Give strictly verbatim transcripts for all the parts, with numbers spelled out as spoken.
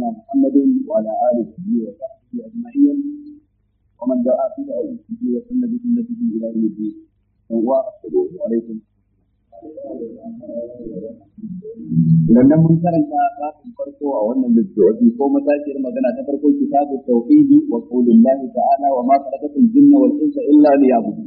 نبينا محمد وعلى آله وصحبه أجمعين ومن دعا بدعوته وسن بسنته إلى يوم الدين. السلام عليكم. Lannan mun karanta kafin farko a wannan littafi ko matashiyar magana ta farko kitabu tauhidi wa qaulillahi ta'ala wa ma khalaqatul jinna wal insa illa liya'budun.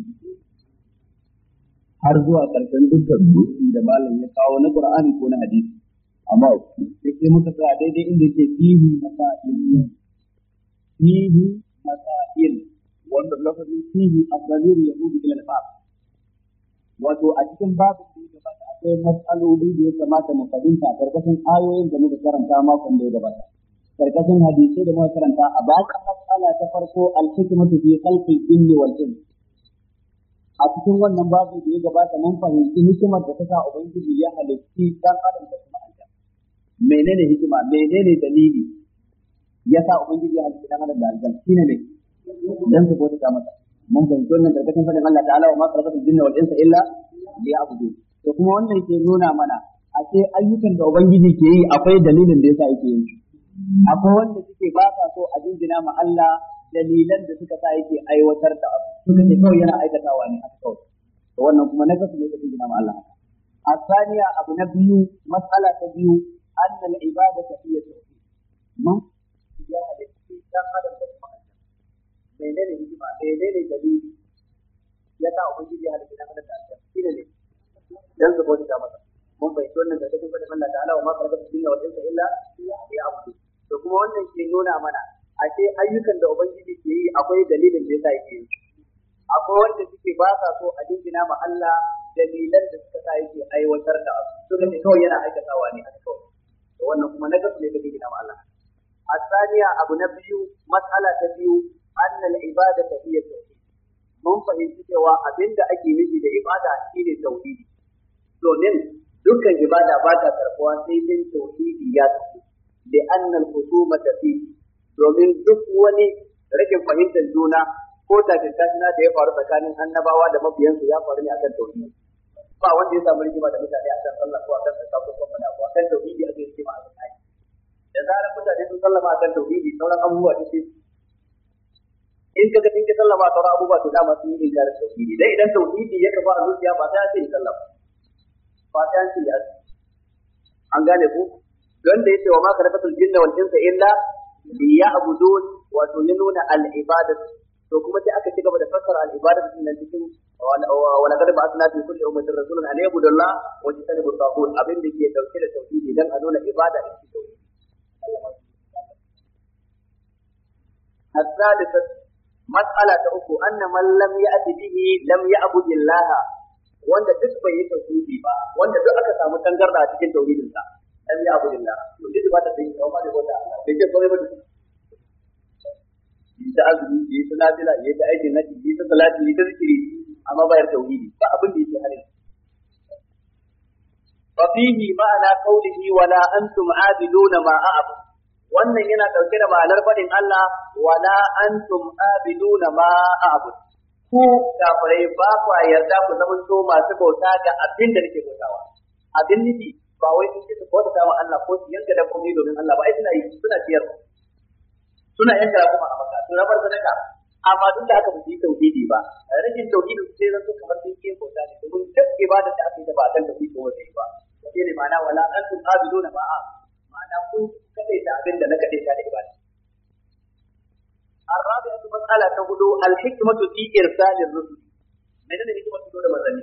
Har zuwa karshen dukkan dutse da malam ya kawo na Qur'ani ko na hadisi. Amma sai muka tsaya daidai inda yake fihi masail. Fihi masail wanda lafazin fihi az-zamir yaudu ila al-bab. Wato a cikin babin da ya gabata akwai matsaloli da ya kamata mu fahimta karkashin ayoyin da muka karanta makon da ya gabata, karkashin hadisai da muka karanta a bakan matsala ta farko al-hikmatu fi khalqil jinni wal ins. A cikin wannan babin da ya gabata mun fahimci hikimar da ta sa ubangiji ya halitti dan adam da kuma aljanna. Menene hikima, menene dalili ya sa ubangiji ya halitti dan adam da aljanna? Shine ne dan su bauta masa. Mun fahimci wannan karkashin fadin Allah ta'ala wa ma khalaqatul jinna wal insa illa liya'budun. To kuma wannan ke nuna mana a ce ayyukan da ubangiji ke yi akwai dalilin da yasa yake yin su. Akwai wanda suke ba sa so a jinjina ma Allah dalilan da suka sa yake aiwatar da abu. Suka ce kawai yana aikatawa ne haka kawai. To wannan kuma na kasu ne ka jinjina ma Allah. Asaniya abu na biyu, mas'ala ta biyu, annal ibadatu hiya tauhid. Mun ya halitta dan adam da kuma menene hikima, menene dalili ya sa ubangiji ya halitta dan adam da aljanna? Shine ne dan su bauta masa. Mun bai wannan da cikin fadin Allah ta'ala wa ma khalaqatul jinna wal insa illa liya'budun. To kuma wannan ke nuna mana a ce ayyukan da ubangiji ke yi akwai dalilin da yasa yake yi. Akwai wanda suke ba sa so a dingina ma Allah dalilan da suka sa yake aiwatar da abu. Suka ce kawai yana aikatawa ne haka kawai. To wannan kuma na gaske ne ka dingina ma Allah. Asaniya abu na biyu, mas'ala ta biyu, annal ibadatu hiya tauhid. Mun fahimci cewa abinda ake nufi da ibada shine tauhidi. Domin dukkan ibada ba ta karbuwa sai din tauhidi ya tafi. Da annal husumata fi. Domin duk wani rashin fahimtar juna ko takintashina da ya faru tsakanin annabawa da mabiyansu ya faru ne akan tauhidi. Ba wanda ya samu rigima da mutane akan sallah ko akan zakka ko kuma ko akan tauhidi ake rigima a kai. Da zarar mutane sun sallama akan tauhidi sauran abubuwa sai in kaga din ka sallama sauran abubuwa to dama sun yi inkarin tauhidi. Dai idan tauhidi ya kafa a zuciya ba sai an ce sallama. Ba sai an ce ya. An gane ku? Don da yake wa ma khalaqatul jinna wal insa illa liya'budun, wato ya nuna al-ibadat. To kuma sai aka ci gaba da fassara al-ibadat din nan cikin wa laqad ba'athna fi kulli ummatin rasulan an ya'budu Allah wa yajtanibu at-taghut, abin da ke dauke da tauhidi dan a nuna ibada ita ce tauhidi. الثالثة مسألة أخو أن من لم يأت به لم يعبد الله. wanda duk bai yi tauhidi ba, wanda duk aka samu tangarda a cikin tauhidin sa, lam ya'budillah. To duk ba ta da yin ba da wata Allah. Bai ce kawai ba da yi ta azumi, yi ta nafila, yi ta aikin nabi, yi ta salati, yi ta zikiri, amma ba ya tauhidi ba abin da yake harin. Fa fihi ma'ana qawlihi wala antum a'biduna ma a'budu. Wannan yana ɗauke da ma'anar faɗin Allah wala antum abiduna ma a'bud. Ku kafirai ba ku yarda ku zaman to masu bauta ga abin da nake bautawa. Abin nufi ba wai sun ce su bauta wa Allah ko su yanka dabbobi domin Allah ba, ai suna yi suna ciyar. Suna yanka kuma a maka, suna bar sadaka. Amma duk da haka ba su yi tauhidi ba. Rashin tauhidi sai zan so kamar sun ke bauta ne domin duk ibada da aka yi da ba kan tauhidi ko wata ba. Wace ne ma'ana wala antum abiduna ma a'bud. Ma'ana kun kadai da abin da na kadai ta da ibada. الرابعة مسألة تقول الحكمة في إرسال الرسل. من أين الحكمة تقول مثلا؟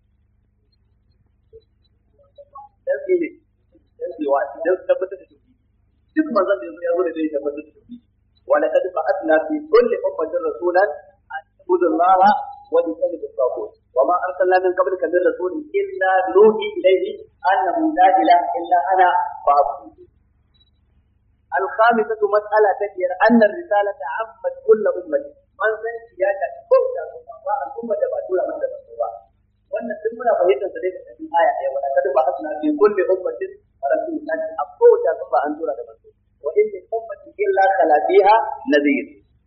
تنزيل تنزيل واحد تثبت التوحيد. duk manzon da ya zo da zai tabbatar da tauhidi. Wala kad ba'athna fi kulli ummatin rasulan an ibudu Allah wa yajtanibu at-taghut. Wa ma arsalna min qablika min rasulin illa nuhi ilayhi annahu la ilaha illa ana fa'budu. الخامسة مسألة تكير أن الرسالة عمت كل أمة من سن سياسة كل أمة الأمة تبعتوها من تبعتوها وأن السمنا فهيتا سليكة في الآية ولقد بعثنا في كل أمة رسولا أبوتا ثم أنتورا تبعتوها وإن من أمة إلا خلا فيها نذير.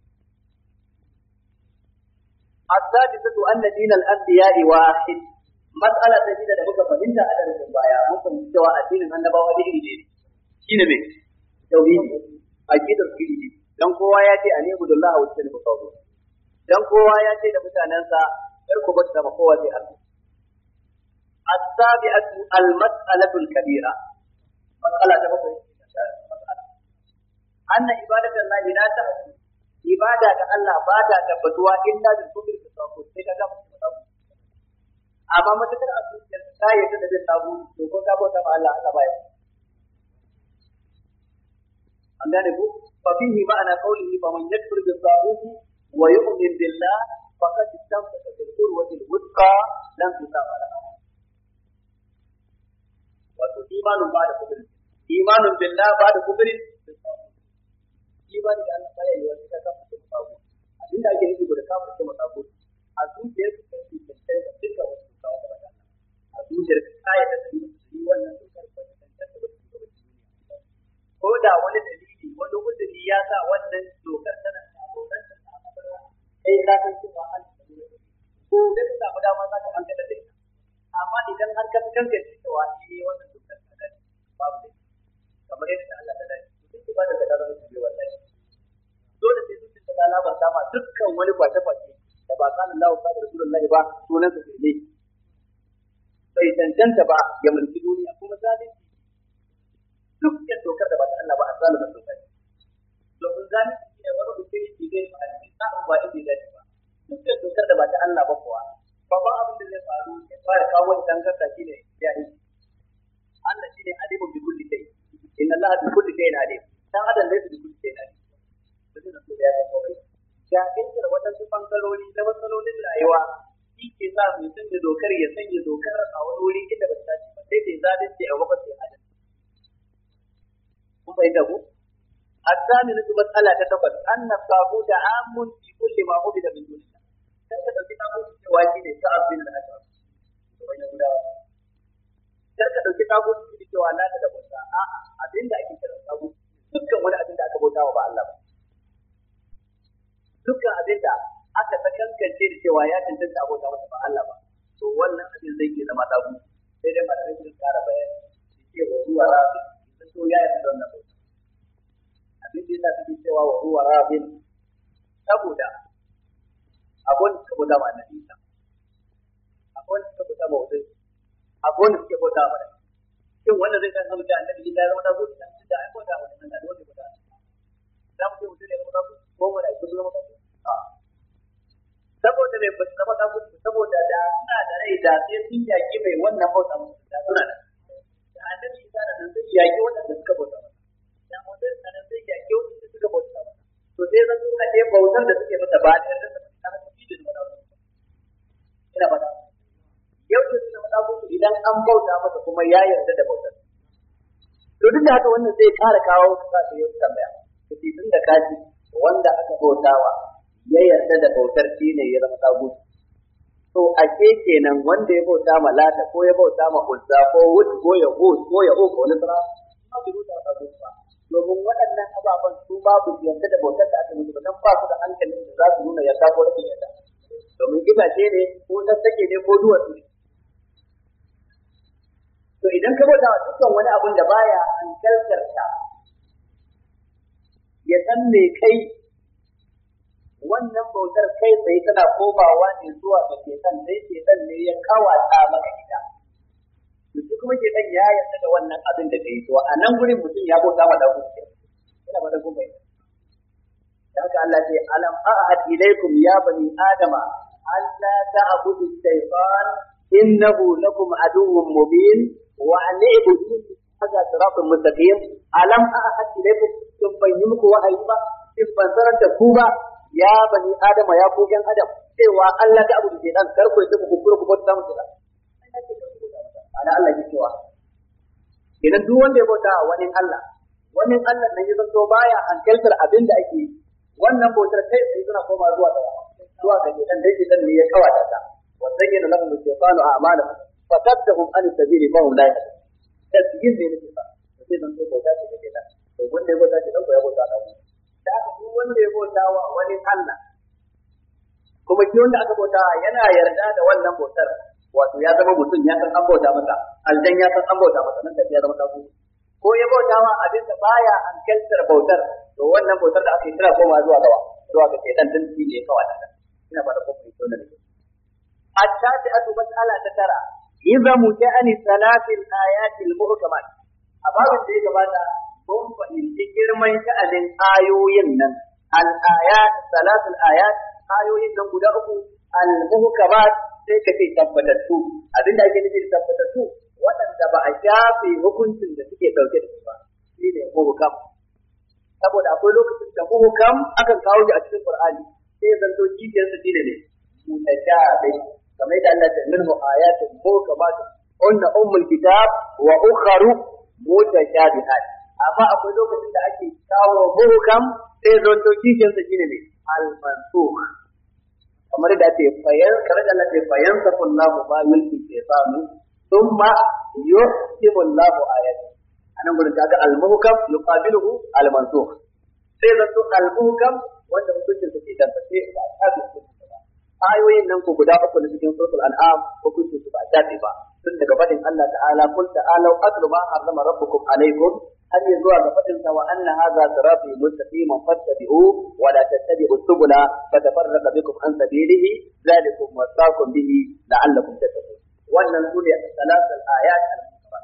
السادسة أن دين الأنبياء واحد. مسألة جديدة لبقى فهمتها أدرس البايا ممكن سواء الدين الأنبياء ودين دين شين بك توحيد aqidar su ne dan kowa ya ce ani budullah wa sallu qawlu dan kowa ya ce da mutanansa kar ku bata ba kowa sai Allah as-sabi'atu al-mas'alatu al-kabira mas'ala ta bakwai mas'ala anna ibadatullahi la ta'tu ibada ga Allah ba ta tabbatuwa illa bil kufri bi tawhid sai kaga mutum tabu amma matakar a zuciyar ta yadda da tabu to ko ka bauta ma Allah Allah baya an gane ku fa fihi ma'ana qawlihi fa man yakfur bi tawhid wa yu'min billah faqad istamsaka bil urwati al-wuthqa lam tusaba laha wato imanun ba da kufri imanun billah ba da kufri imani da Allah baya yi wani ka kafa ce mutaku abinda ake nufi da kafa ce mutaku a zuciyar ka kai kai da duka wasu kawo da baka a zuciyar ka kai da yi wannan dukkan wani tantan da wasu da wasu ko da wani dalili wani uzuri ya sa wannan dokar tana da abokan ta a kasar kai ka san cewa an ko da ka samu dama za ka hankala da ita amma idan har ka kanka cewa eh wannan dokar ta da babu dai kamar yadda Allah ta dace duk ba da ka da mutum wallahi dole sai duk da Allah ba ta ma dukkan wani kwace kwace da ba kana Allah ba da Rasulullahi ba sunan sa ne bai tantanta ba ya mulki duniya kuma zalunci duk da dokar da ba ta Allah ba a zalunta dokar domin zalunci ne wani mutum yake ga ma a cikin tsarin ba inda ya dace ba duk da dokar da ba ta Allah ba kuwa babban abin da zai faru ya fara kawo wani dangarta shine ya yi Allah shine alimun bi kulli shay inna Allah bi kulli shay'in alim dan adam ne bi kulli shay'in alim mutum da ya ga komai ya kintar wadansu bangarori na matsalolin rayuwa shi ke sa mai sanya dokar ya sanya dokar a wani wuri inda ba ta dace ba sai dai zalunci a wakar sai adam kun bai da ku الثامنة مسألة تتبت أن الطاغوت عام في كل ما عبد من دون الله. كيف تلقي واجب كعب بن الأشرف وين يقول karka dauki tagut da cewa la ta da bauta a abinda ake kira tagut dukkan wani abinda aka bauta wa ba Allah ba dukkan abinda aka sakankance da cewa ya tantance abota masa ba Allah ba to wannan abin zai ke zama tagut sai dai malamai sun kara bayani ce wa huwa rabbi sun so ya yi wannan bauta abin da yasa suke cewa wa huwa rabbi saboda abun da suka bauta ma annabi abun da suka bauta ma wazai akwai wanda suke bauta ba da shin wanda zai san da annabi ya zama da gudu dan da ai bauta ba nan da wanda bauta da mu ce mutum ne zama da ko mu da ku zama da saboda ne ba su zama da gudu saboda da suna da rai da sai sun yaki mai wannan bauta da suna da da annabi ya da nan sai yaki wanda suka bauta ba da wanda nan sai yaki wanda suka bauta ba to sai zan su a ce bautar da suke mata ba da da ta fi da wannan ina ba yau da suna faɗa musu idan an bauta masa kuma ya yarda da bautar. To duk da haka wannan zai ƙara kawo ka ta yau tambaya. Kace tun da kaji wanda aka bautawa ya yarda da bautar shi ne ya zama tagut. To a ke kenan wanda ya bauta ma Lata ko ya bauta ma Uzza ko Wud ko Yahud ko Yahud ko Nasra ba su bauta tagut ba. Domin waɗannan ababen su babu yarda da bautar da aka musu ba dan ba su da hankalin da za su nuna yarda ko rashin yarda. Domin itace ne ko sassake ne ko duwatsu ne. To idan ka bauta wa dukkan wani abun da baya hankaltar ka ya san me kai wannan bautar kai tsaye tana komawa ne zuwa ga shetan sai shetan ne ya kawata maka ita to shi kuma shetan ya yarda da wannan abin da kai to a nan gurin mutum ya bauta ma da kuke ina ba da kuma haka Allah ce alam a'ad ilaykum ya bani adama alla ta'budu shaytan innahu lakum aduwwun mubin وأن اعبدوا هذا صراط مستقيم ألم أعهد إليكم ثم بينكم وحيبا ثم بنصرت كوبا يا بني آدم يا كوجان آدم سوى الله تعبد الشيطان كركو يتبقى كفركم بوتام الشيطان أنا الله يسوى idan duk wanda ya bauta wani Allah wani Allah nan ya zanto baya hankaltar abin da ake yi wannan bautar kai sai suna koma zuwa ga zuwa ga shedan dai shedan ne ya kawata ta wannan yana lahum shaytanu a'malahum فصدهم عن السبيل فهم لا يهتدون تسجيل ne nake fa sai dan ko bauta ce kake da to wanda ya bauta ce dan ko ya bauta da da haka duk wanda ya bauta wa wani Allah kuma shi wanda aka bauta yana yarda da wannan bautar wato ya zama mutum ya san an bauta masa aljan ya san an bauta masa nan da ya zama tabu ko ya bautawa abin da baya hankaltar bautar to wannan bautar da aka yi tana koma zuwa gaba zuwa ga shaytan din shi ne kawai da ina fara ko ku tona ne at-tasi'atu mas'ala ta tara idza muta'ani salatil ayatil muhkamat a babin da ya gabata kun fahimci girman sha'anin ayoyin nan al-ayat salatul ayat ayoyin nan guda uku al-muhkamat sai ka ce tabbatattu abinda ake nufi da tabbatattu waɗanda ba a shafe hukuncin da suke ɗauke da su ba shi ne muhkam saboda akwai lokacin da muhkam akan kawo shi a cikin Qur'ani sai ya zanto kifiyar sa shine ne mutashabi kamar da Allah ta minhu ayatun muhkamatun unna ummul kitab wa ukharu mutashabihat amma akwai lokacin da ake kawo muhkam sai ya zanto kifiyar sa shine ne al-mansukh kamar da ake fayan kamar da Allah ta fayan sallallahu ma yulki shaytanu thumma yuhkimu Allahu ayati anan gurin kaga al-muhkam yuqabiluhu al-mansukh sai zato al-muhkam wanda hukuncin sa ke tabbace ba a tabi hukuncin ba ayoyin nan ko guda uku na cikin suratul an'am hukuncin su ba a tabi ba tun daga fadin Allah ta'ala qul ta'alu atlu ma harrama rabbukum alaykum har ya zuwa ga fadin sa wa anna hadha sirati mustaqiman fattabi'u wa la tattabi'u subula fatafarraqa bikum an sabilihi dhalikum wasaqum bihi la'allakum tattaqun wannan sune salatul ayat al-muhkamat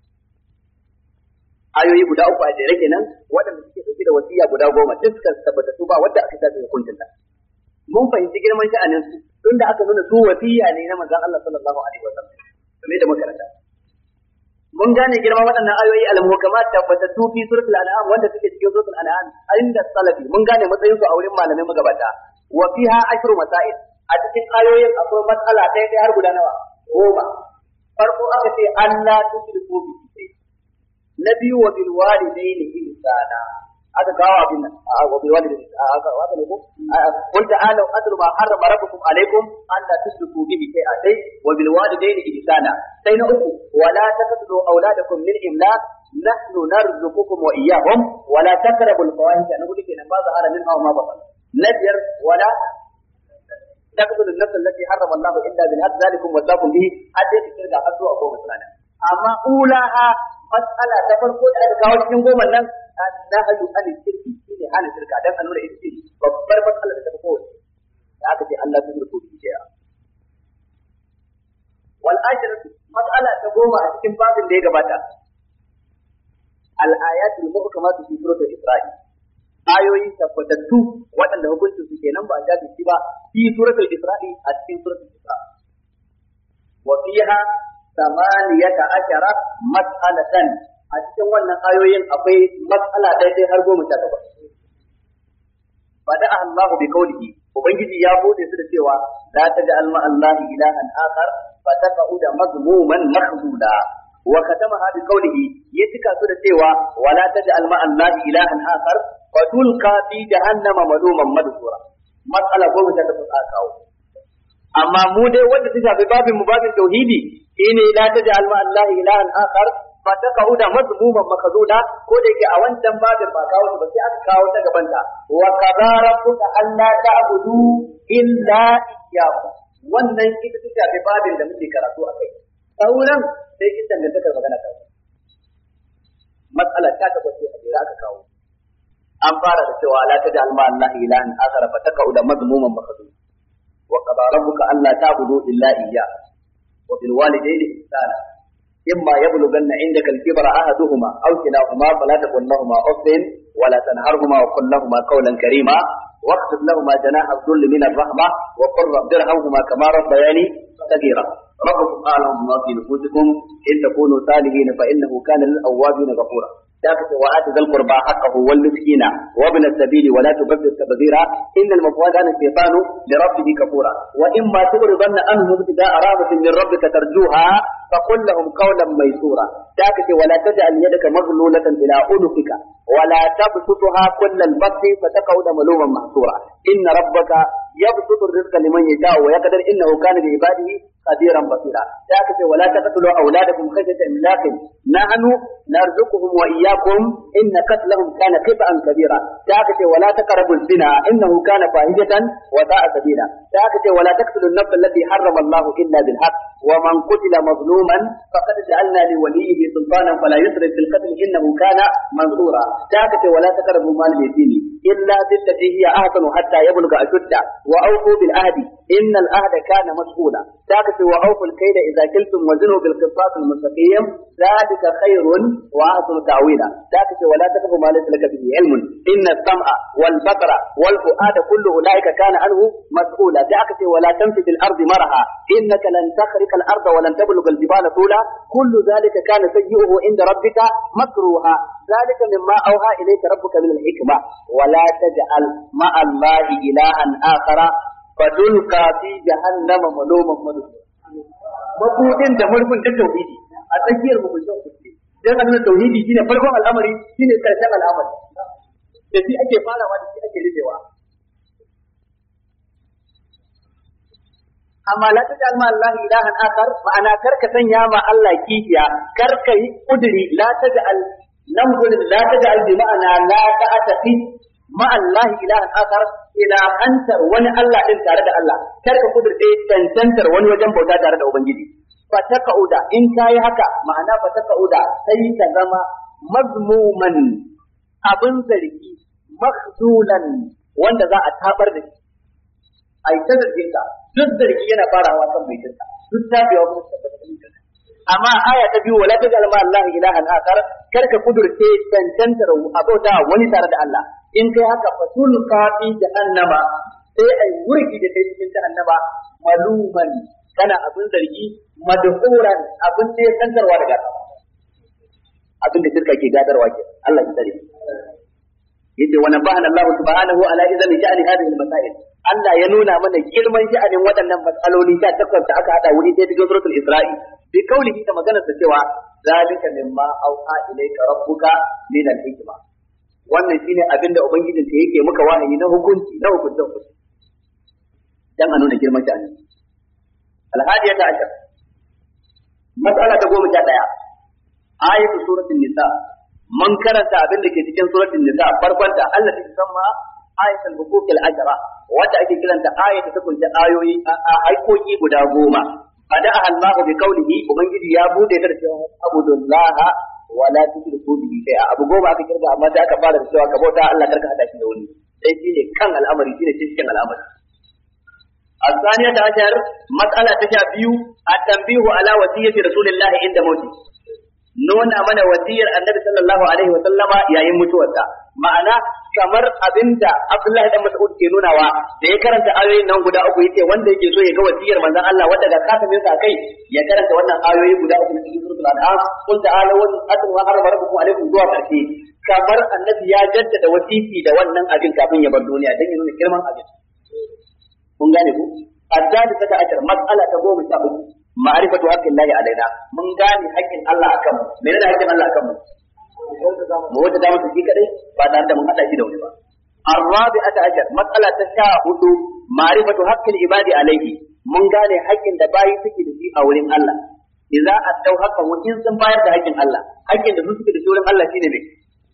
ayoyi guda uku a jere kenan waɗanda suke dauke da wasiya guda goma dukkan tabbata su ba wanda aka tafi hukuncin ta mun fahimci girman sha'anin su tunda aka nuna su wasiya ne na manzon Allah sallallahu alaihi wasallam kamar da makaranta mun gane girman waɗannan ayoyi al-muhkamat tabbatattu fi suratul an'am wanda suke cikin suratul an'am inda salafi mun gane matsayin su a wurin malamai magabata wa fiha ashru masail a cikin ayoyin akwai matsala ɗaya ɗaya har guda nawa goma farko aka ce Allah tushriku bihi na biyu wa bil walidaini ihsana aka kawo abin nan a wa bil walidaini aka waka ne ko qul ta'alu atlu ma harrama rabbukum alaykum an la tushriku bihi shay'an dai wa bil walidaini ihsana sai na uku wala taqtulu auladakum min imlaq nahnu narzuqukum wa iyyahum wala taqrabu al fawahisha na gudu kenan ba zahara min aw ma batan na biyar wala taqtulu an-nafs allati harrama Allah illa bil haqq zalikum wasaqum bihi hadda kirga har zuwa goma sana amma ulaha mas'ala ta farko da aka kawo cikin goma nan annahyu anil shirki shine hana shirka dan a nuna ita ce babbar mas'ala da ta farko da aka ce Allah ta shirku shi ya wal ajratu mas'ala ta goma a cikin babin da ya gabata al ayatul muhkamatu fi suratul isra'i ayoyi tabbatattu waɗanda hukuncin su kenan ba a jaji shi ba fi suratul isra'i a cikin suratul isra'i wa fiha samaniyata ashara mas'alatan a cikin wannan ayoyin akwai mas'ala ɗaya har goma sha takwas bada Allahu bi qawlihi ubangiji ya bude su da cewa la taj'al ma Allahi ilahan akhar fa taqauda mazmuman makhzula wa katamaha bi qawlihi ya tika su da cewa wala taj'al ma Allahi ilahan akhar fa tulqa fi jahannama maluman madhura mas'ala goma sha takwas aka kawo amma mu dai wanda ta shafi babin mu babin tauhidi shine la taj'al ma Allahi ilahan akhar fa taqauda madmuman makazuna ko da yake a wancan babin ba kawo ba sai aka kawo ta gaban ta wa qadara rabbuka alla ta'budu illa iyyahu wannan ita ta shafi babin da muke karatu akai sauran sai kin dangantakar magana ta mas'ala ta ta sai a jira aka kawo an fara da cewa la taj'al ma Allahi ilahan akhar fa taqauda madmuman makazuna وقضى ربك ألا تعبدوا إلا إياه وبالوالدين إحسانا إما يبلغن عندك الكبر أحدهما أو كلاهما فلا تقل لهما أف ولا تنهرهما وقل لهما قولا كريما واخفض لهما جناح الذل من الرحمة وقل رب ارحمهما كما ربياني صغيرا ربكم أعلم بما في نفوسكم إن تكونوا صالحين فإنه كان للأوابين غفورا ذاك وآت ذا القربى حقه والمسكين وابن السبيل ولا تبذر تبذيرا إن المفوض كان الشيطان لربه كفورا وإما تغرضن عنهم ابتداء رحمة من ربك ترجوها فقل لهم قولا ميسورا ذاك ولا تجعل يدك مغلولة إلى عنقك ولا تبسطها كل البسط فتقعد ملوما محصورا إن ربك يبسط الرزق لمن يشاء ويقدر إنه كان بعباده خبيرا بصيرا ذاك ولا تقتلوا أولادكم خشية إملاق نحن نرزقهم وإياكم إن قتلهم كان خطأ كبيرا ذاك ولا تقربوا الزنا إنه كان فاحشة وساء سبيلا ذاك ولا تقتلوا النفس التي حرم الله إلا بالحق ومن قتل مظلوما mazluman faqad ja'alna li waliyhi sultanan fala yusrif fil qatl innahu kana mansura ta kace wala taqrabu mal yatimi illa billati hiya ahsanu hatta yablugha ashudda wa awfu bil ahdi innal ahda kana mas'ula ta kace wa awfu al kayda idza kiltum wazinu bil qisas al mustaqim dhalika khairun wa ahsanu ta'wila ta kace wala taqrabu mal laysa laka bihi ilmun inna as-sam'a wal basara wal fu'ada kullu ulaika kana anhu mas'ula ta kace wala tamshi fil ardi maraha innaka lan takhriqa al arda wa lan tablugha al jibala tula kullu dhalika kana sayyi'uhu inda rabbika makruha dhalika mimma awha ilayka rabbuka min al hikma wa la taj'al ma'a allahi ilahan akhara fadulqa fi jahannama maluman madhura mabudin da murfin da tauhidi a tsakiyar mukuncin kuɗi dan annabi tauhidi shine farkon al'amari shine karshen al'amari da shi ake farawa da shi ake rufewa amma la taj'al ma Allah ilahan akhar ma'ana karka sanya ma Allah kishiya karka yi kuduri la taj'al nan gudun la taj'al bi ma'ana la ta'ati ma Allah ilahan akhar ila antar wani Allah din tare da Allah karka kudurce tantantar wani wajen bauta tare da ubangiji fatakauda in kai haka ma'ana fatakauda sai ka zama mazmuman abin zargi makhzulan wanda za a tabar da shi ai ta zargin ka duk zargi yana farawa kan mai jinka duk tafiya kuma tabbata da jinka amma aya ta biyu wala tajal ma Allah ilahan akhar karka kudurce tantantar abota wani tare da Allah in kai haka fasul qafi jahannama sai ai wurgi da kai cikin jahannama maluman kana abin zargi madhuran abin da ya santarwa daga abin da shirka ke gadarwa ke Allah ya tsare yace wa nabahana Allah subhanahu ala izami sha'ani hadhihi al-masail Allah ya nuna mana girman sha'anin waɗannan matsaloli ta takwas da aka hada wuri ɗaya cikin suratul Isra'i bi kaulihi da maganar sa cewa zalika mimma auha ilayka rabbuka min al-hikma wannan shine abin da ubangijin ka yake maka wahayi na hukunci na hukuncin hukunci dan a nuna girman sha'anin al-hadiyata ashar mas'ala ta goma sha ɗaya ayatu suratul nisa man karanta abin da ke cikin suratul nisa farkon ta Allah ta samma ayatul hukukil ajra wanda ake kiranta ayatu ta kunta ayoyi a haikoki guda goma fada Allah bi qawlihi ubangiji ya bude ta da cewa abudullaha wa la tushriku bihi shay'a abu goma aka kirga amma sai aka fara da cewa ka bauta Allah karka hada shi da wani sai shine kan al'amari shine cikin al'amari الثانية عشر مسألة تشابيو التنبيه على وصية رسول الله عند موته nuna mana wasiyar annabi sallallahu alaihi wa sallama yayin mutuwarsa ma'ana kamar abinda Abdullah dan Mas'ud ke nunawa da ya karanta ayoyin nan guda uku yace wanda yake so ya ga wasiyar manzon Allah wanda ga katamin sa kai ya karanta wannan ayoyi guda uku na cikin suratul an'am qul ta'ala wa atu wa harama rabbukum alaikum zuwa karshe kamar annabi ya jaddada wasiki da wannan abin kafin ya bar duniya dan ya nuna girman abin kun gane ku addadi ta ashar mas'ala ta goma sha uku ma'rifatu haqqin lahi alaina mun gane haƙƙin Allah akan mu menene haƙƙin Allah akan mu mu wata da mu shi kadai ba tare da mun hada shi da wani ba arabi'ata ashar mas'ala ta sha hudu ma'rifatu haqqil ibadi alaihi mun gane haƙƙin da bayi suke da shi a wurin Allah idza addau haqqan wa in sun bayar da haƙƙin Allah haƙƙin da su suke da shi wurin Allah shine me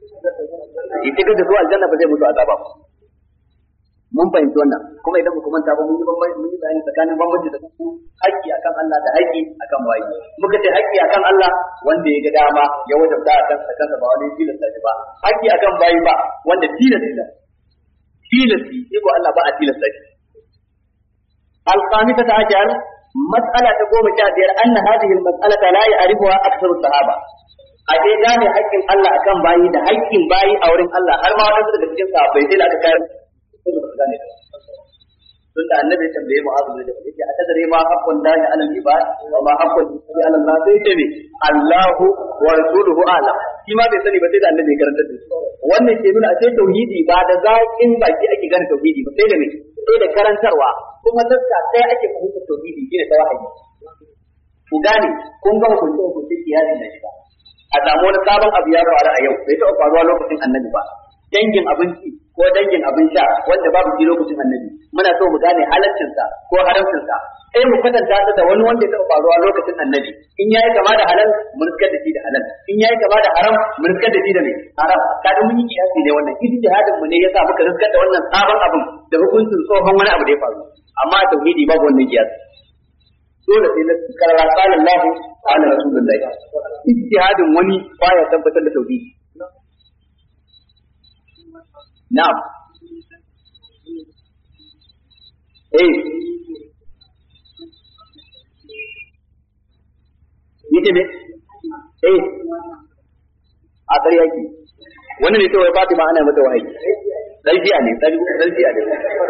ita da su aljanna ba zai mutu azaba ba mun fahimci wannan kuma idan muka manta ba mun yi bambanci mun yi bayani tsakanin bambanci da ku haƙƙi akan Allah da haƙƙi akan bayi muka ce haƙƙi akan Allah wanda ya ga dama ya wajabta akan sa kansa ba wani tilasta shi ba haƙƙi akan bayi ba wanda tilasta tilasti shi ko Allah ba a tilasta shi al-khamisata ashar mas'ala ta goma sha biyar anna hadhihi al-mas'alata la ya'rifuha aktharu sahaba a dai gane haƙƙin Allah akan bayi da haƙƙin bayi a wurin Allah har ma wadansu daga cikin sahabbai sai da aka kai tun da annabi tambaye Mu'adh bin Jabal yake atadare ma haqqun lahi alal ibad wa ma haqqun lahi alal nas sai ce ne Allahu wa rasuluhu a'lam shi ma bai sani ba sai da annabi ya karanta da wannan ke nuna a ce tauhidi ba da zakin baki ake gane tauhidi ba sai da me sai da karantarwa kuma taska sai ake fahimtar tauhidi shine ta wahayi ku gane kun ga hukunci hukunci kiyasi na shiga a samu wani sabon abu ya faru a yau bai taɓa faruwa lokacin annabi ba dangin abinci ko dangin abin sha wanda babu shi lokacin annabi muna so mu gane halaccinsa ko haramcinsa sai mu kwatanta ta da wani wanda ya taɓa faruwa lokacin annabi in yayi kama da halal mun riskar da shi da halal in yayi kama da haram mun riskar da shi da me haram kada mun yi kiyasi ne wannan ijtihadin mu ne yasa muka riskar da wannan sabon abin da hukuncin tsohon wani abu da ya faru amma tauhidi babu wannan kiyasi dole sai na karara qala Allah qala Rasulullahi. Ijtihadin wani baya tabbatar da tauhidi. Na'am. Eh. Yake ne? Eh. A ƙarya ki. Wannan ne kawai Fatima ana mata wahayi. Dalbiya ne, dalbiya ne.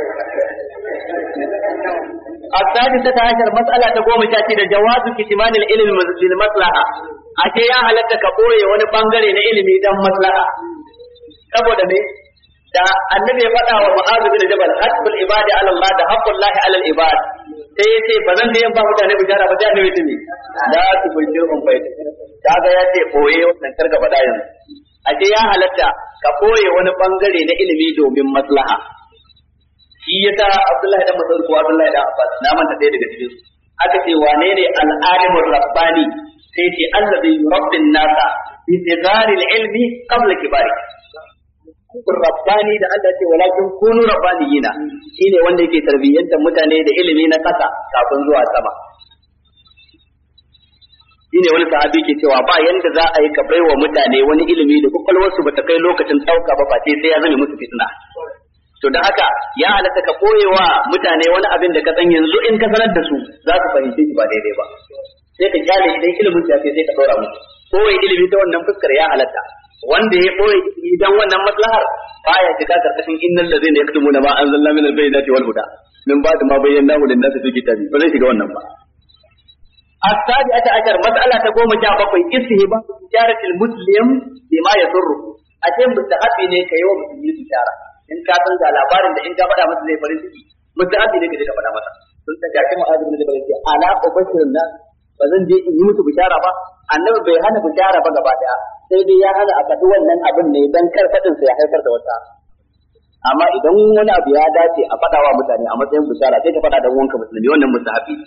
السادسة عشر مسألة تقوم شاكي جواز كتمان العلم للمصلحة. أشي يا هلك كبوي وانا بانغري نعلمي دم مصلحة. saboda me da annabi ya faɗa wa Mu'adh bin Jabal haqqul ibadi ala Allah da haqqullahi ala al-ibad sai yace bazan da yan ba mutane bishara ba da annabi tuni da su bishirun bai kaga yace boye wannan karka faɗa yanzu aje ya halatta ka boye wani bangare na ilimi domin maslaha shi yasa Abdullahi dan Mas'ud ko Abdullahi dan Abbas na manta ɗaya daga cikin su aka ce wane ne al-alimur rabbani sai ce allazi yurabbi an-nasa bi sigaril ilmi qabla kibari rabbani da Allah ce walakin kunu rabbaniyina shine wanda yake tarbiyyantar mutane da ilimi na kasa kafin zuwa sama shine wani sahabi ke cewa ba yanda za a yi ka baiwa mutane wani ilimi da kwakwalwarsu bata kai lokacin dauka ba face sai ya zame musu fitina to da haka ya halatta ka koyewa mutane wani abin da ka san yanzu in ka sanar da su za su fahimce shi ba daidai ba sai ka kyale idan ilimin ya sai ka dora musu koyi ilimi ta wannan fuskar ya halatta wanda ya boye idan wannan maslahar baya shiga karkashin innal ladzina yaktumuna ma anzalna min al-bayyinati wal huda min ba'd ma bayyanahu lin-nasi fi kitabi ba zai shiga wannan ba as-sabi'ata ashar mas'ala ta goma sha bakwai istihba tijaratil muslim bima yasurru a cikin mustahabi ne kai wa musulmi tijara in ka san ga labarin da in ka faɗa masa zai farin ciki mustahabi ne ka je ka faɗa masa sun ta gashi mu'adib ne da bai ce ala ubashirun nas ba zan je in yi musu bishara ba annabi bai hana bishara ba gaba daya sai dai ya hana a faɗi wannan abin ne dan kar faɗin sa ya haifar da wata amma idan wani abu ya dace a faɗa wa mutane a matsayin bishara sai ka faɗa da wanka musulmi wannan mustahabi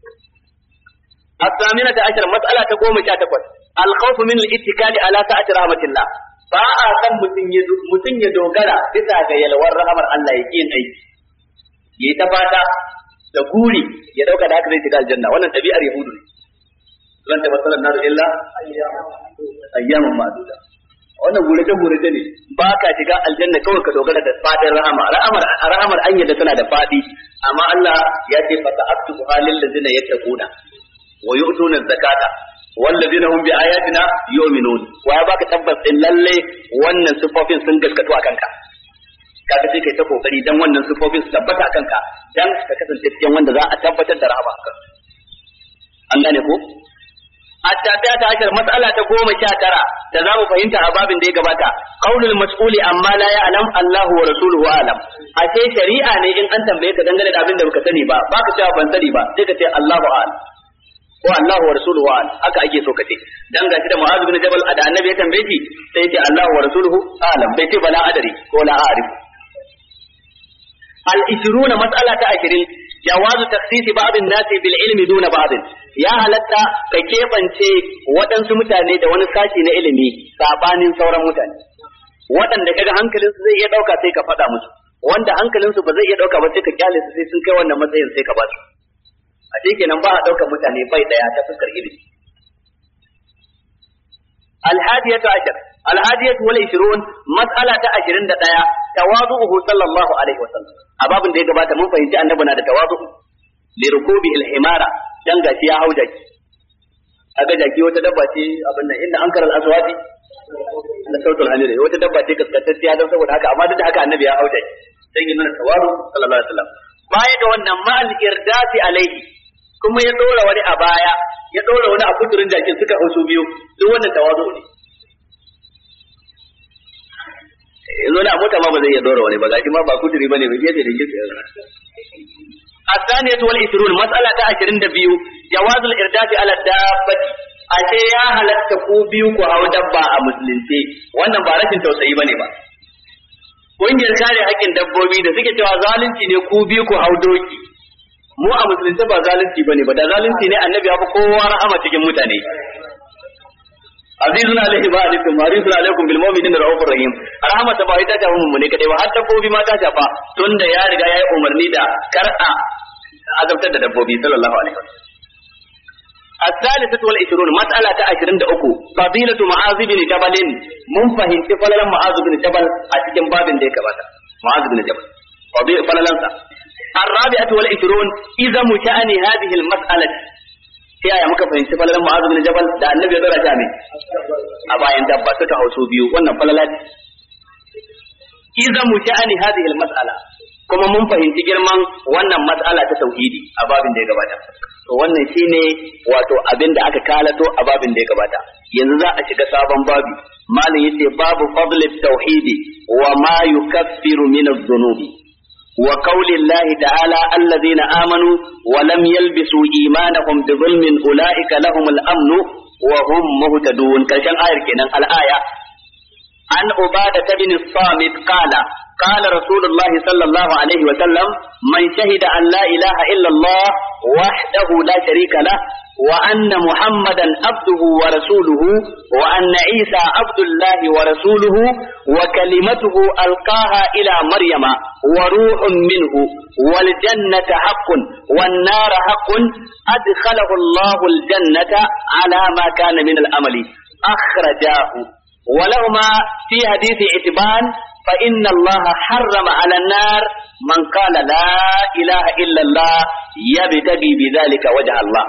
الثامنة عشر مسألة تقوم شاتكوت الخوف من الاتكال على سعة رحمة الله ba a san mutum ya dogara bisa ga yalwar rahamar Allah ya ƙi yin aiki ya yi ta fata da guri ya dauka da haka zai shiga aljanna wannan ɗabi'ar yahudu ne zan ta masalan naru illa ayyaman ma'duda wannan gurace gurace ne ba ka shiga aljanna kawai ka dogara da fadin rahama rahamar rahamar an yadda tana da fadi amma Allah ya ce fa ta'aktubu halil ladina yattaquna wa yu'tuna zakata wallazina hum bi ayatina yu'minun wa ya baka tabbas din lalle wannan sifofin sun gaskatu a kanka kaga sai kai ta kokari dan wannan sifofin su tabbata a kanka dan ka kasance cikin wanda za a tabbatar da rahama ka an gane ko التاسعة عشر مسألة تقوم شاكرة تزام فهمت أبابٍ دي قباتا قول المسؤول أما لا يعلم الله ورسوله أعلم أشي شريعة إن أنت بيك دنجل الأبين دي بكتني با باك شاء بنتني با ديك الله أعلم والله ورسوله أعلم أكا أجي سوكتي دنجا كده معاذ بن جبل أدى النبي يتنبيتي سيتي الله ورسوله أعلم بيتي بلا أدري ولا أعرف العشرون مسألة عشرين جواز تخصيص بعض الناس بالعلم دون بعض ya halatta ka keɓance waɗansu mutane da wani sashi na ilimi sabanin sauran mutane waɗanda kaga hankalinsu zai iya ɗauka sai ka faɗa musu wanda hankalinsu ba zai iya ɗauka ba sai ka kyale su sai sun kai wannan matsayin sai ka ba su a kenan ba a ɗaukar mutane bai ɗaya ta fuskar ilimi alhadiyatu ashar alhadiyatu wal ishrun mas'ala ta ashirin da ɗaya tawadu'uhu sallallahu alaihi wasallam a babin da ya gabata mun fahimci annabi na da tawazu li rukubi al-himara dan gashi ya hau jaki aga jaki wata dabba ce abin nan inda ankara al-aswati la sautul hamir wata dabba ce kaskantacciya dan saboda haka amma duk da haka annabi ya hau jaki dan yin tawaru sallallahu alaihi wasallam baya ga wannan ma al-irdati alaihi kuma ya dora wani a baya ya dora wani a kudurin jakin suka hausu biyu duk wannan tawazu ne yanzu na mota ma ba zai iya dora wani ba gashi ma ba kuduri bane ba gefe da gefe الثانية والعشرون مسألة عشرين دبيو جواز الإرداف على الدابة أشي يا هلك تكوبيو كهو دبا مسلمتي وانا بارشن توسعي بني با ƙungiyar kare haƙƙin dabbobi da suke cewa zalunci ne ku biyu ku hau doki mu a musulunci ba zalunci bane ba da zalunci ne annabi ya fi kowa rahama cikin mutane azizun alaihi ba alaikum harisun alaikum bil mu'minina raufur rahim rahmata ba ita ta mu ne kadai ba har dabbobi ma ta shafa tunda ya riga ya yi umarni da kar'a azabtar da dabbobi sallallahu alaihi wasallam الثالثة والعشرون مسألة عشرين دقو فضيلة معاذ بن جبل من فهمت فللا معاذ بن جبل أتكن باب ديك باتا معاذ بن جبل فضيلة فللا. الرابعة والعشرون إذا مشأن هذه المسألة هي يا مكا فهمت فللا معاذ بن جبل دا النبي يدرى جامي أبا يندبا ستحوسو بيو وانا فللا. إذا مشأن هذه المسألة كما من فهمت جرمان وانا مسألة توحيدي أبا بن ديك باتا. To wannan shine wato abin da aka kalato a babin da ya gabata. Yanzu za a shiga sabon babi. Malam yace babu fadlit tauhidi wa ma yukaffiru min adh-dhunubi. Wa qawli Allah ta'ala alladhina amanu wa lam yalbisu imanahum bi dhulmin ulaika lahumul amnu wa hum muhtadun. Karshen ayar kenan al-aya. An Ubadah bin Samit qala قال رسول الله صلى الله عليه وسلم من شهد أن لا إله إلا الله وحده لا شريك له وأن محمدا عبده ورسوله وأن عيسى عبد الله ورسوله وكلمته ألقاها إلى مريم وروح منه والجنة حق والنار حق أدخله الله الجنة على ما كان من الأمل أخرجاه. ولهما في حديث عتبان فإن الله حرم على النار من قال لا إله إلا الله يبتغي بذلك وجه الله.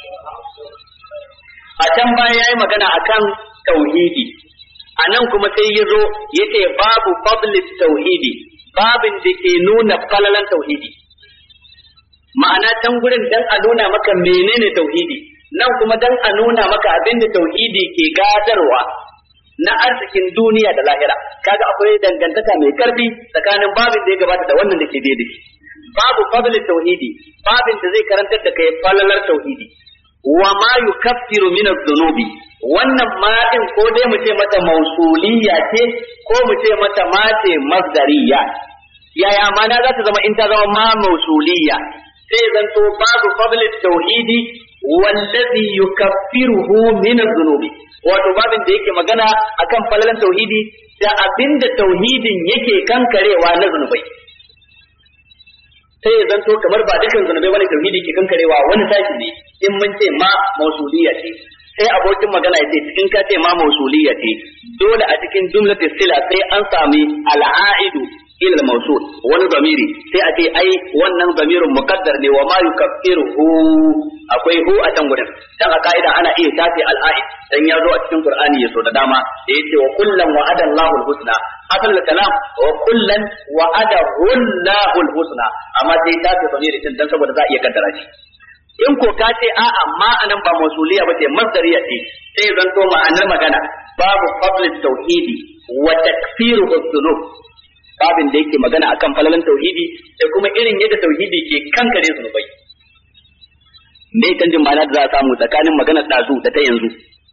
أتم بايعي مغانا أكام توحيدي أنهم كما سيزو يتي باب فضل التوحيدي باب دكي نون فللا توحيدي ma'ana can gurin dan a nuna maka menene tauhidi nan kuma dan a nuna maka abin da tauhidi ke gadarwa na arzikin duniya da lahira. Kaga akwai dangantaka mai karfi tsakanin babin da ya gabata da wannan da ke daidai. Babu fadlil tauhidi, babin da zai karantar da kai falalar tauhidi. Wa ma yukaffiru min adh-dhunubi. Wannan ma din ko dai mu ce mata mausuliyya ce ko mu ce mata ma ce masdariyya. Yaya mana za ta zama in ta zama ma mausuliyya? Sai zanto babu fadlil tauhidi wallazi yukaffiruhu min adh-dhunubi. Wato babin da yake magana akan falalan tauhidi da abinda tauhidin yake kankarewa na zunubai. Sai ya zanto kamar ba dukan zunubai wani tauhidi ke kankarewa wani sashi ne in mun ce ma mausuliyya ce. Sai abokin magana ya ce cikin ka ce ma mausuliyya ce dole a cikin jumlatul sila sai an sami al'aidu ila al-mawsul wani zamiri sai a ce ai wannan zamirin muqaddar ne wa ma yukaffiruhu akwai hu a can gurin dan a kaida ana iya tafi al-aid dan ya zo a cikin Qur'ani ya so da dama da yace wa kullan wa'ada Allahu al-husna asal kalam wa kullan wa'ada Allahu al-husna amma sai tafi zamiri din dan saboda za a iya kaddara shi. In ko ka ce a amma anan ba mausuliya ba ce masdariya ce sai zanto ma'anar magana babu fadlit tauhidi wa takfiruhu dhunub babin da yake magana akan falalan tauhidi da kuma irin yadda tauhidi ke kankare zunubai. Me canjin ma'ana da za a samu tsakanin maganar dazu da ta yanzu?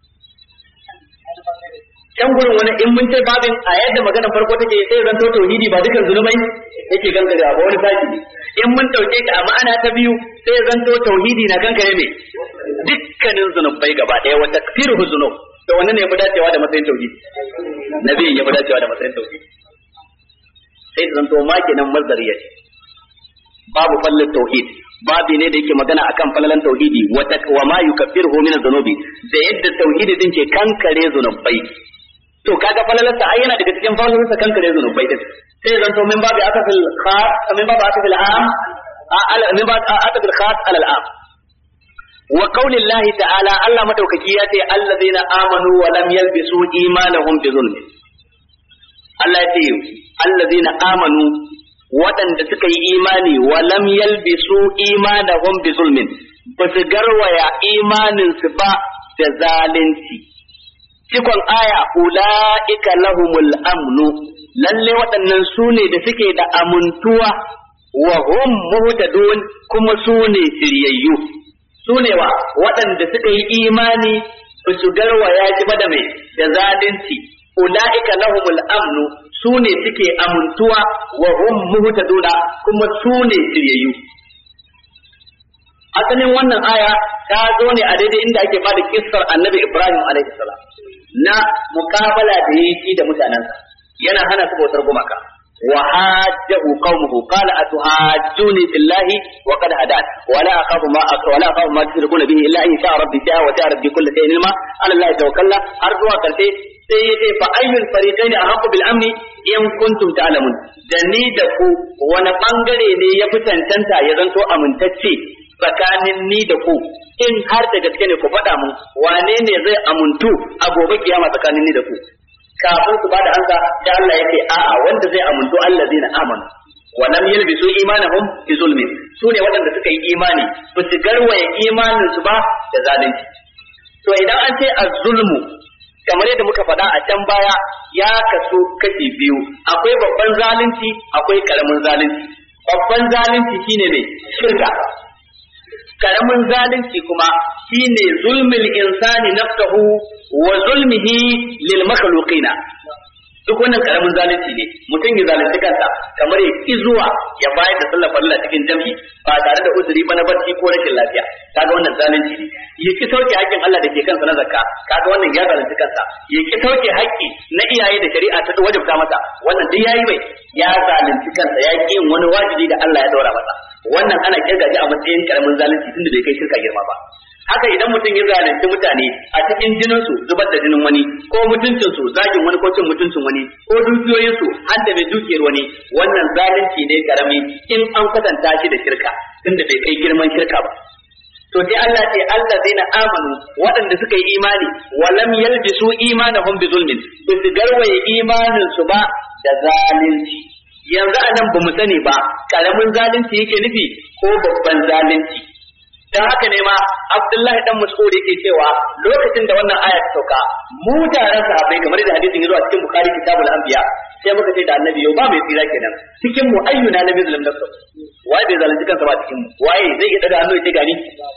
Can gurin wani in mun ce babin a yadda maganar farko take sai zan to tauhidi ba dukan zunubai yake kankare ba wani sashi ne. In mun dauke ta a ma'ana ta biyu sai zan to tauhidi na kankare me dukkanin zunubai gaba daya wa takfiruhu zunub. To wannan ne ya fi dacewa da matsayin tauhidi. Nabi ya fi dacewa da matsayin tauhidi. Sai zan to ma kenan mazdariya ce babu fallin tauhid babu ne da yake magana akan falalan tauhidi wa ma yukaffiruhu min adh-dhunubi da yadda tauhidi din ke kankare zunubai. To kaga falalarsa ai yana daga cikin falalarsa kankare zunubai din sai zan to min babu akafil khas min babu akafil am ala min babu akafil khas ala al-am wa qawli Allah ta'ala Allah madaukaki ya ce allazina amanu wa lam yalbisu imanahum bi zulmin. Allah ya ce allazina amanu waɗanda suka yi imani wa lam yalbisu imanahum bi zulmin ba su garwaya imanin su ba da zalunci. Cikon aya ulaika lahumul amnu lalle waɗannan su ne da suke da amuntuwa wa hum muhtadun kuma su ne shiryayyu. Su ne wa waɗanda suka yi imani ba su garwaya shi ba da mai da zalunci. Ulaika lahumul amnu su ne suke amuntuwa wa hum muhtaduna kuma su ne shiryayyu. Asalin wannan aya ta zo ne a daidai inda ake bada kissar Annabi Ibrahim alaihi salam na mukabala da yake da mutanensa yana hana su bautar gumaka wa hajjahu qaumuhu qala atuhajjuni fillahi wa qad hadan wa la akhafu ma wa la akhafu ma tushrikuna bihi illa an yasha rabbi sha'a wa ta'a rabbi kulli shay'in ilma ala allahi tawakkalna har zuwa karshe sai yace fa ayyul fariqaini ahqqu bil amni in kuntum ta'lamun da ni da ku wani bangare ne ya fi tantanta ya zanto amintacce tsakanin ni da ku in har da gaske ne ku faɗa mun wane ne zai amuntu a gobe kiyama tsakanin ni da ku kafin su bada ansa da Allah yake a'a wanda zai amuntu allazina amanu wa lam yalbisu imanahum bi zulmin sune waɗanda suka yi imani ba su garwaye imanin su ba da zalunci to idan an ce az-zulmu kamar yadda muka faɗa a can baya ya kasu kashi biyu akwai babban zalunci akwai karamin zalunci babban zalunci shine ne shirka karamin zalunci kuma shine zulmul insani nafsuhu wa zulmihi lil makhluqina duk wannan karamin zalunci ne mutum ya zalunci kansa kamar ya ki zuwa ya bayar da sallar farilla cikin jami'i ba tare da uzuri ba na barci ko rashin lafiya kaga wannan zalunci ne ya ki sauke haƙƙin Allah da ke kansa na zakka kaga wannan ya zalunci kansa ya ki sauke haƙƙi na iyaye da shari'a ta wajibta masa wannan duk yayi bai ya zalunci kansa ya ki yin wani wajibi da Allah ya daura masa wannan ana kirga shi a matsayin karamin zalunci tunda bai kai shirka girma ba haka idan mutum ya zalunci mutane a cikin jinin su zubar da jinin wani ko mutuncin su zagin wani ko cin mutuncin wani ko dukiyoyin su har da bai dukiyar wani wannan zalunci ne karami in an kwatanta shi da shirka tunda bai kai girman shirka ba to sai Allah ce allazina amanu waɗanda suka yi imani wa lam yalbisu imanahum bi zulmin su garwaye imanin su ba da zalunci yanzu anan bamu sani ba karamin zalunci yake nufi ko babban zalunci dan haka ne ma Abdullahi dan Mas'ud yake cewa lokacin da wannan aya ta sauka mu taron sahabbai kamar da hadisin yazo a cikin Bukhari kitabul anbiya sai muka ce da annabi yau ba mai tsira kenan cikin mu ayyuna nabi zulm nafsu waye bai zalunci kansa ba cikin mu waye zai iya daga hannu ya ce gani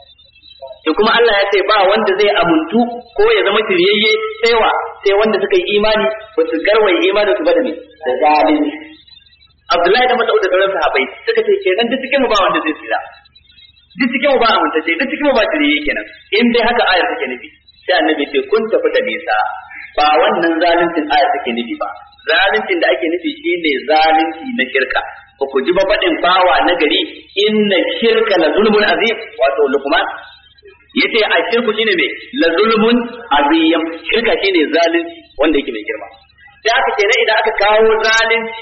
to kuma Allah ya ce ba wanda zai amuntu ko ya zama kiriyayye sai wa sai wanda suka yi imani ba su garwaye imanin su ba da ne da zalunci Abdullahi da Mas'ud da sauran sahabbai suka ce kenan duk cikin mu ba wanda zai tsira duk cikin mu ba amintacce duk cikin mu ba kiriyayye kenan in dai haka ayar take nufi sai annabi ce kun tafi da nisa ba wannan zaluncin ayar take nufi ba zaluncin da ake nufi shine zalunci na shirka ba ku ji ba faɗin bawa na gari inna shirka la zulmun azim wato Luqman yace a shirku shine me la zulmun azim shirka shine zalunci wanda yake mai girma da aka kenan idan aka kawo zalunci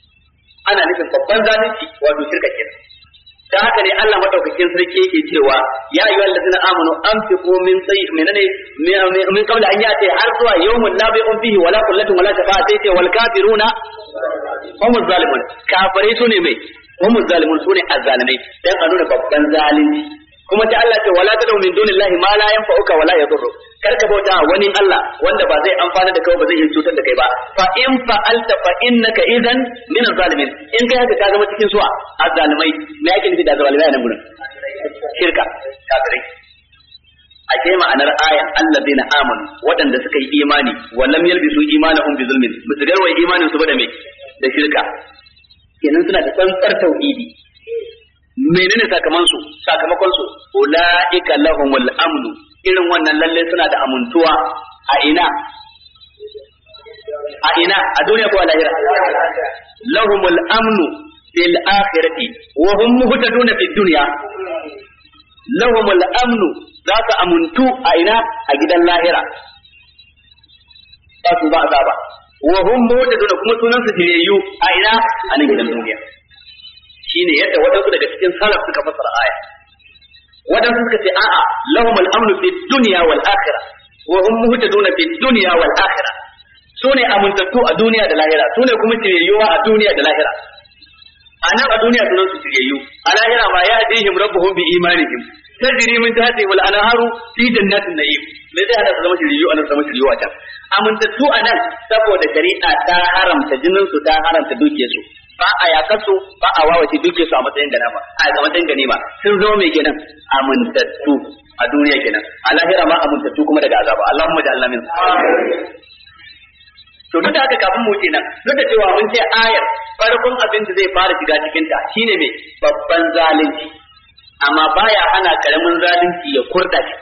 ana nufin babban zalunci wato shirka kenan da haka ne Allah madaukakin sarki yake cewa ya ayyuhal ladina amanu anfiqu min sayyi menene min qabla an yati har zuwa yawmun la bai'un fihi wala qullatun wala shafa'a sai ce wal kafiruna hum zalimun kafirai sune mai hum zalimun sune azzalimai dan a nuna babban zalunci kuma ta Allah ce wala tadu min dunillahi ma la yanfa'uka wala yadurru kar ka bauta wani Allah wanda ba zai amfana da kai ba zai cutar da kai ba fa in fa'alta fa innaka idan min zalimin in kai haka ka zama cikin suwa azzalimai me yake nufi da zalimai nan gurin shirka kafirai a ce ma'anar ayan allazina amanu waɗanda suka yi imani wa lam yalbisu imanahum bi zulmin musu garwaye imanin su ba da me da shirka kenan suna da tsantsar tauhidi menene sakamakon su sakamakon su ulaika lahumul amnu irin wannan lalle suna da amuntuwa a ina a ina a duniya ko a lahira lahumul amnu fil akhirati wa hum muhtaduna fid dunya lahumul amnu za ka amuntu a ina a gidan lahira ba su ba azaba wa hum muhtaduna kuma sunan su direyyu a ina a nan gidan duniya shine yadda wadansu daga cikin salaf suka fassara aya wadansu suka ce a'a lahum al-amnu fi dunya wal akhirah wa hum muhtaduna fi dunya wal akhirah sune amuntattu a duniya da lahira sune kuma tiyayyuwa a duniya da lahira anan a duniya sunan su tiyayyu a lahira ma yahdihim rabbuhum bi imanihim tajri min tahtihim al-anharu fi jannatin na'im me zai hada su zama tiyayyu anan zama tiyayyu a can amuntattu anan saboda shari'a ta haramta jinin su ta haramta dukiyar su ba a yakar su ba a wawace duke su a matsayin ganima a matsayin ganima sun zama mai kenan amintattu a duniya kenan a lahira ma amintattu kuma daga azaba Allahumma ja'alna min to duk da haka kafin mu kenan duk da cewa mun ce ayar farkon abin da zai fara shiga cikin ta shine mai babban zalunci amma baya hana karamin zalunci ya kurda shi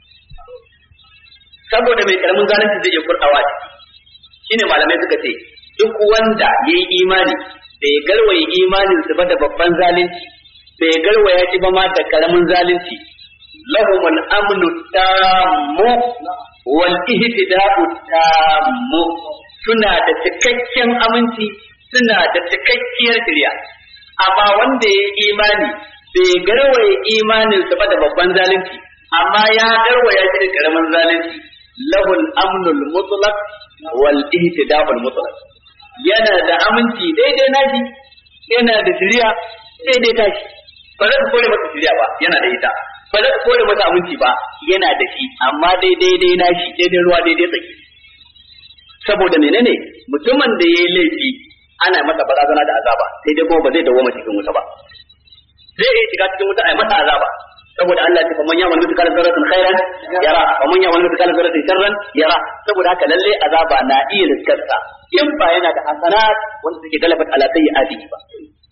saboda mai karamin zalunci zai iya kurdawa shi shine malamai suka ce duk wanda yayi imani bai garwaye imanin sa ba da babban zalunci bai garwaya shi ba ma da karamin zalunci lahumul amnu tammu wal ihtida'u tammu suna da cikakken aminci suna da cikakkiyar shiriya amma wanda yayi imani bai garwaye imanin sa ba da babban zalunci amma ya garwaya shi da karamin zalunci lahul amnul mutlaq wal ihtida'ul mutlaq yana da aminci daidai nashi yana da shiriya daidai tashi ba za ka kore masa shiriya ba yana da ita ba za ka kore masa aminci ba yana da shi amma daidai dai nashi daidai ruwa daidai tsaki saboda menene mutumin da yayi laifi ana masa barazana da azaba sai dai kuma ba zai dawo cikin wuta ba zai iya shiga cikin wuta ai masa azaba saboda Allah ya fa man ya'mal mithqala dharratin khairan yara wa man ya'mal mithqala dharratin sharran yara saboda haka lalle azaba na iya riskarsa in ba yana da hasanat wanda suke galabat ala sayyi'ati ba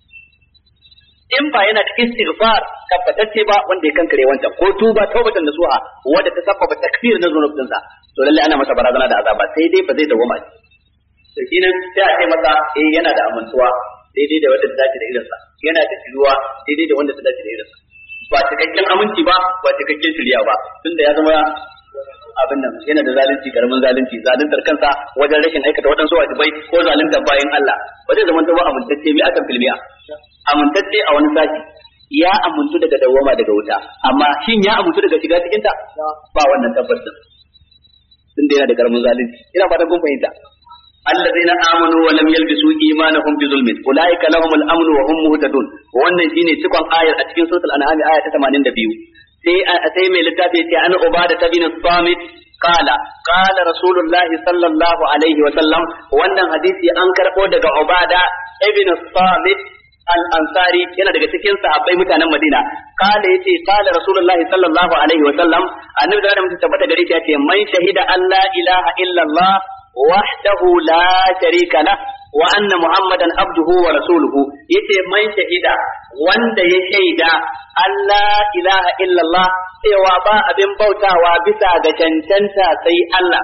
in ba yana da istighfar tabbatacce ba wanda ya kankare wancan ko tuba taubatan nasuha wanda ta sabbaba takfir na zunubinsa to lalle ana masa barazana da azaba sai dai ba zai dawoma shi to kinan sai a ce masa eh yana da amintuwa daidai da wanda ta dace da irinsa yana da shiruwa daidai da wanda ta dace da irinsa ba cikakken aminci ba ba cikakken shirya ba tunda ya zama abin nan yana da zalunci karamin zalunci zaluntar kansa wajen rashin aikata waɗansu wajibai ko zaluntar bayan Allah ba zai zama ba amintacce mi akan filmiya amintacce a wani sati ya amintu daga dawoma daga wuta amma shin ya amintu daga shiga cikin ta ba wannan tabbacin tunda yana da karamin zalunci ina fatan kun fahimta الذين آمنوا ولم يلبسوا إيمانهم بظلم أولئك لهم الأمن وهم مهتدون wannan shine cikon ayar a cikin suratul an'am aya ta tamanin da biyu sai sai mai littafi ce an ubada bin samit qala qala rasulullahi sallallahu alaihi wa sallam wannan hadisi an karbo daga ubada ibn samit al-ansari yana daga cikin sahabbai mutanen Madina qala yace qala rasulullahi sallallahu alaihi wa sallam annabi da mutum tabbata gare shi yace man shahida an la ilaha illa Allah وحده لا شريك له وأن محمدا عبده ورسوله يتي من شهد وند يشهد أن لا إله إلا الله سوى باء بن بوتا وبسا جنتنتا سي الله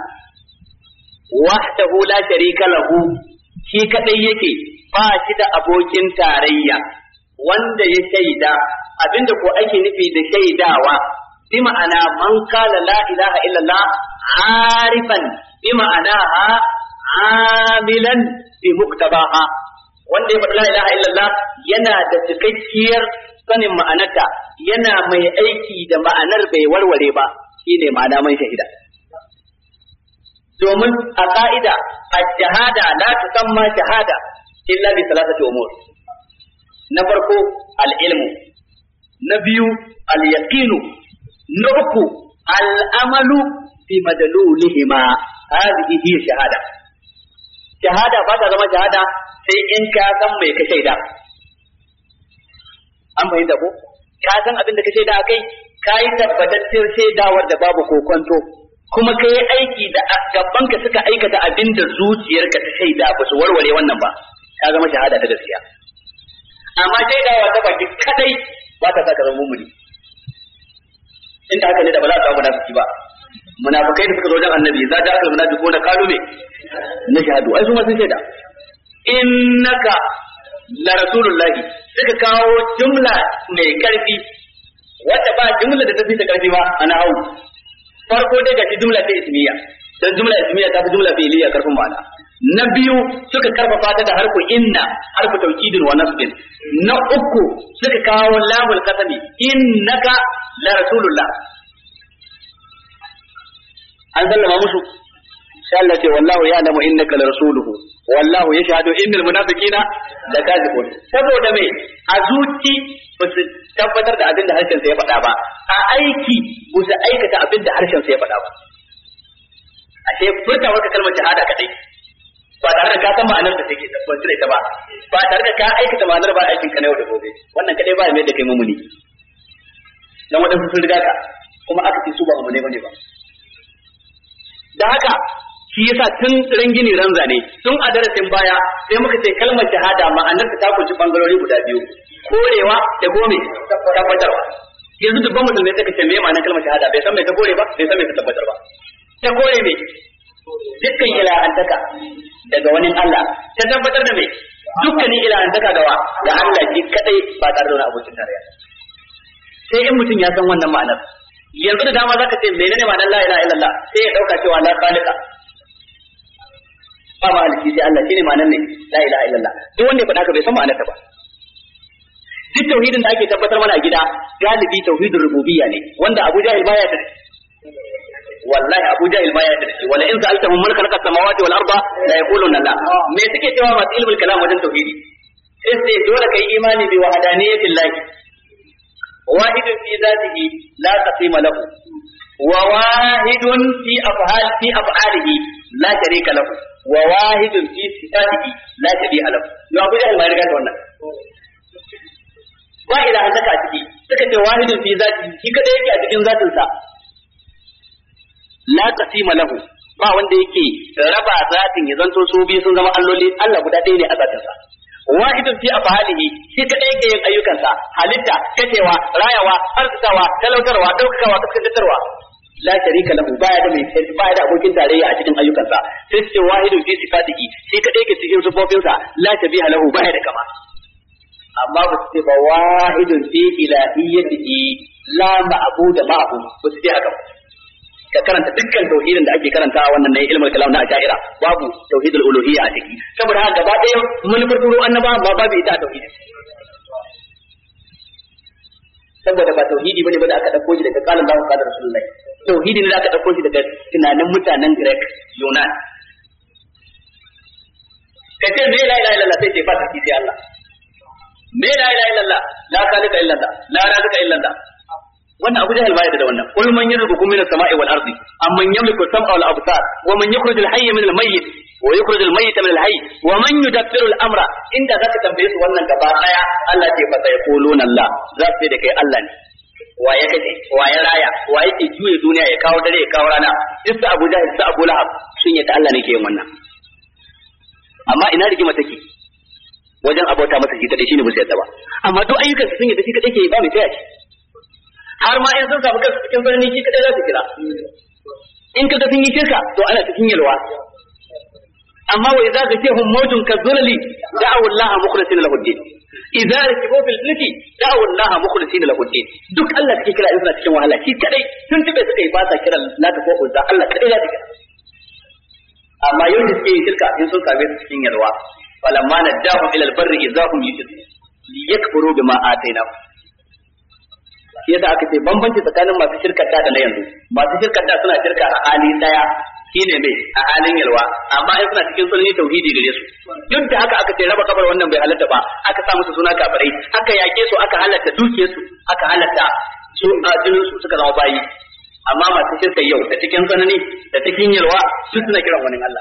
وحده لا شريك له shi kadai yake ba shi da abokin tarayya wanda ya shaida abinda ko ake nufi da shaidawa bi ma'ana man qala la ilaha illallah arifan bima'anaha amilan bi muktabaha wanda ya faɗi la ilaha illallah yana da cikakkiyar sanin ma'anarta yana mai aiki da ma'anar bai warware ba shine ma'ana man shahida domin a ka'ida al-shahada la tusamma shahada illa bi salatati umur na farko al-ilmu na biyu al-yaqinu na uku al-amalu bi madalulihima hadhihi hiya shahada shahada ba ta zama shahada sai in ka san mai ka shaida an fahimta ko ka san abin da ka shaida akai kai tabbataccen shaidawar da babu kokonto kuma kai aiki da gaban ka suka aikata abin da zuciyarka ta shaida ba su warware wannan ba ka zama shahada ta gaskiya amma shaidawa ta baki kadai ba ta saka zama mumuni inda haka ne da ba za a samu munafiki ba munafikai da suka zo wajen annabi za ta aka munafiquna qalu me na shahadu ai su ma sun shaida innaka la rasulullahi suka kawo jumla mai karfi wanda ba jumla da ta fi ta karfi ba ana hawo farko dai ga jumla ta ismiya dan jumla ismiya ta fi jumla fi'liya karfin ma'ana na biyu suka karfafa ta da harfu inna harfu tawkidin wa nasbin na uku suka kawo lamul qasami innaka la rasulullah an sallama musu sai Allah ce wallahu ya'lamu innaka la rasuluhu wallahu yashhadu innal munafiqina lakazibun saboda me a zuci ba su tabbatar da abin da harshen sa ya faɗa ba a aiki ba su aikata abin da harshen sa ya faɗa ba ashe furta maka kalmar shahada kadai ba tare da ka san ma'anar da take tabbatar da ita ba ba tare da ka aikata ma'anar ba aikin ka na yau da gobe wannan kadai ba mai da kai mumuni dan wadansu sun riga ka kuma aka ce su ba mumune bane ba da haka shi yasa tun rangini ranza ne tun a darasin baya sai muka ce kalmar shahada ma'anar ta kunshi bangarori guda biyu korewa da gome tabbatarwa yanzu dubban musulmai suka ce me ma'anar kalmar shahada bai san me ta kore ba bai san me ta tabbatar ba ta kore me dukkan ilahantaka daga wani Allah ta tabbatar da mai dukkanin ilahantaka gawa da Allah shi kadai ba tare da wani abokin tarayya. Sai in mutum ya san wannan ma'anar, yanzu da dama zaka ce menene ma'anar la ilaha illallah, sai ya dauka cewa la khaliqa ba maliki sai Allah shine ma'anar ne la ilaha illallah. Duk wanda ya faɗa ka bai san ma'anar ta ba. Duk tauhidin da ake tabbatar mana a gida galibi tauhidin rububiyya ne wanda Abu Jahil baya da wallahi Abu Jahil baya da shi wala in sa'altahum man khalaqa samawati wal arda la yaquluna la. Me suke cewa masu ilmul kalam wajen tauhidi sai sai dole kai imani bi wahdaniyati llahi wahidun fi dhatihi la qasima lahu wa wahidun fi af'al fi af'alihi la sharika lahu wa wahidun fi sifatihi la shabiha lahu. Yo Abu Jahil ma riga ta wannan ba ilaha zaka a ciki suka ce wahidun fi zati shi kada yake a cikin zatin sa la qasima lahu ba wanda yake raba zatin ya zanto su biyu sun zama alloli Allah guda ɗaya ne a zatin sa. Wahidun fi afalihi shi kada yake yin ayyukan sa halitta kacewa rayawa arzikawa talautarwa daukakawa kaskantarwa la sharika lahu baya da mai baya da abokin tarayya a cikin ayyukan sa. Sai ce wahidun fi sifatihi shi kada yake cikin sifofin sa la shabiha lahu baya da kama. Amma ba su ce ba wahidun fi ilahiyyatihi la ma'budu ma'ahu ba su ce haka. Ka karanta dukkan tauhidin da ake karantawa wannan ne ilmul kalam na asha'ira babu tauhidul uluhiyya a ciki. Saboda haka gaba ɗaya mun furfuro annaba ba babu ita a tauhidi. Saboda ba tauhidi bane ba da aka dauko shi daga qalan Allahu qala Rasulullahi. Tauhidi ne da aka dauko shi daga tunanin mutanen Greek Yunan. Kace me la ilaha illallah sai ce ba ta sai Allah. Me la ilaha illallah la khaliqa illallah la razika illallah. Wannan Abu Jahal bai da wannan. Qul man yarzuqukum minas sama'i wal ardi amman yamliku as-sam'a wal absar wa man yukhrijul hayya minal mayyit wa yukhrijul mayyita minal hayy wa man yudabbiru al-amra. Inda zaka tambaye su wannan gaba daya Allah ce fa sai quluna Allah za su ce da kai Allah ne. Wa ya kace wa ya raya wa yake juye duniya ya kawo dare ya kawo rana. Duk su Abu Jahal su Abu Lahab sun yadda Allah ne ke yin wannan. Amma ina rigima take wajen abota masa shi kadai shine ba sai ba. Amma duk ayyukan sun yadda shi kadai ke ba mai taya shi. Har ma in sun samu kansu cikin birni shi kadai za su kira. In kaga sun yi shirka to ana cikin yalwa. Amma wa idza zakihum mawjun kadhulali da'u Allah mukhlisina lahu ad-din. Idza rakibu fil fulki da'u Allah mukhlisina lahu ad-din. Duk Allah suke kira in suna cikin wahala shi kadai sun tube suka yi ba sa kira lata ko uzza Allah kadai za su kira. Amma yau da suke yin shirka in sun same su cikin yalwa falamma nadahum ila al-barri idza hum yushrikun liyakfuru bima atainahum. Yadda aka ce bambanci tsakanin masu shirkar da na yanzu masu shirkar da suna shirka a hali daya shine mai a halin yalwa amma ai suna cikin sunan tauhidi gare su. Duk da haka aka ce raba kabar wannan bai halatta ba aka sa musu suna kafirai aka yake su aka halatta dukiyar su aka halatta su a jinin su suka zama bayi. Amma masu shirka yau da cikin tsanani da cikin yalwa su suna kiran wani Allah.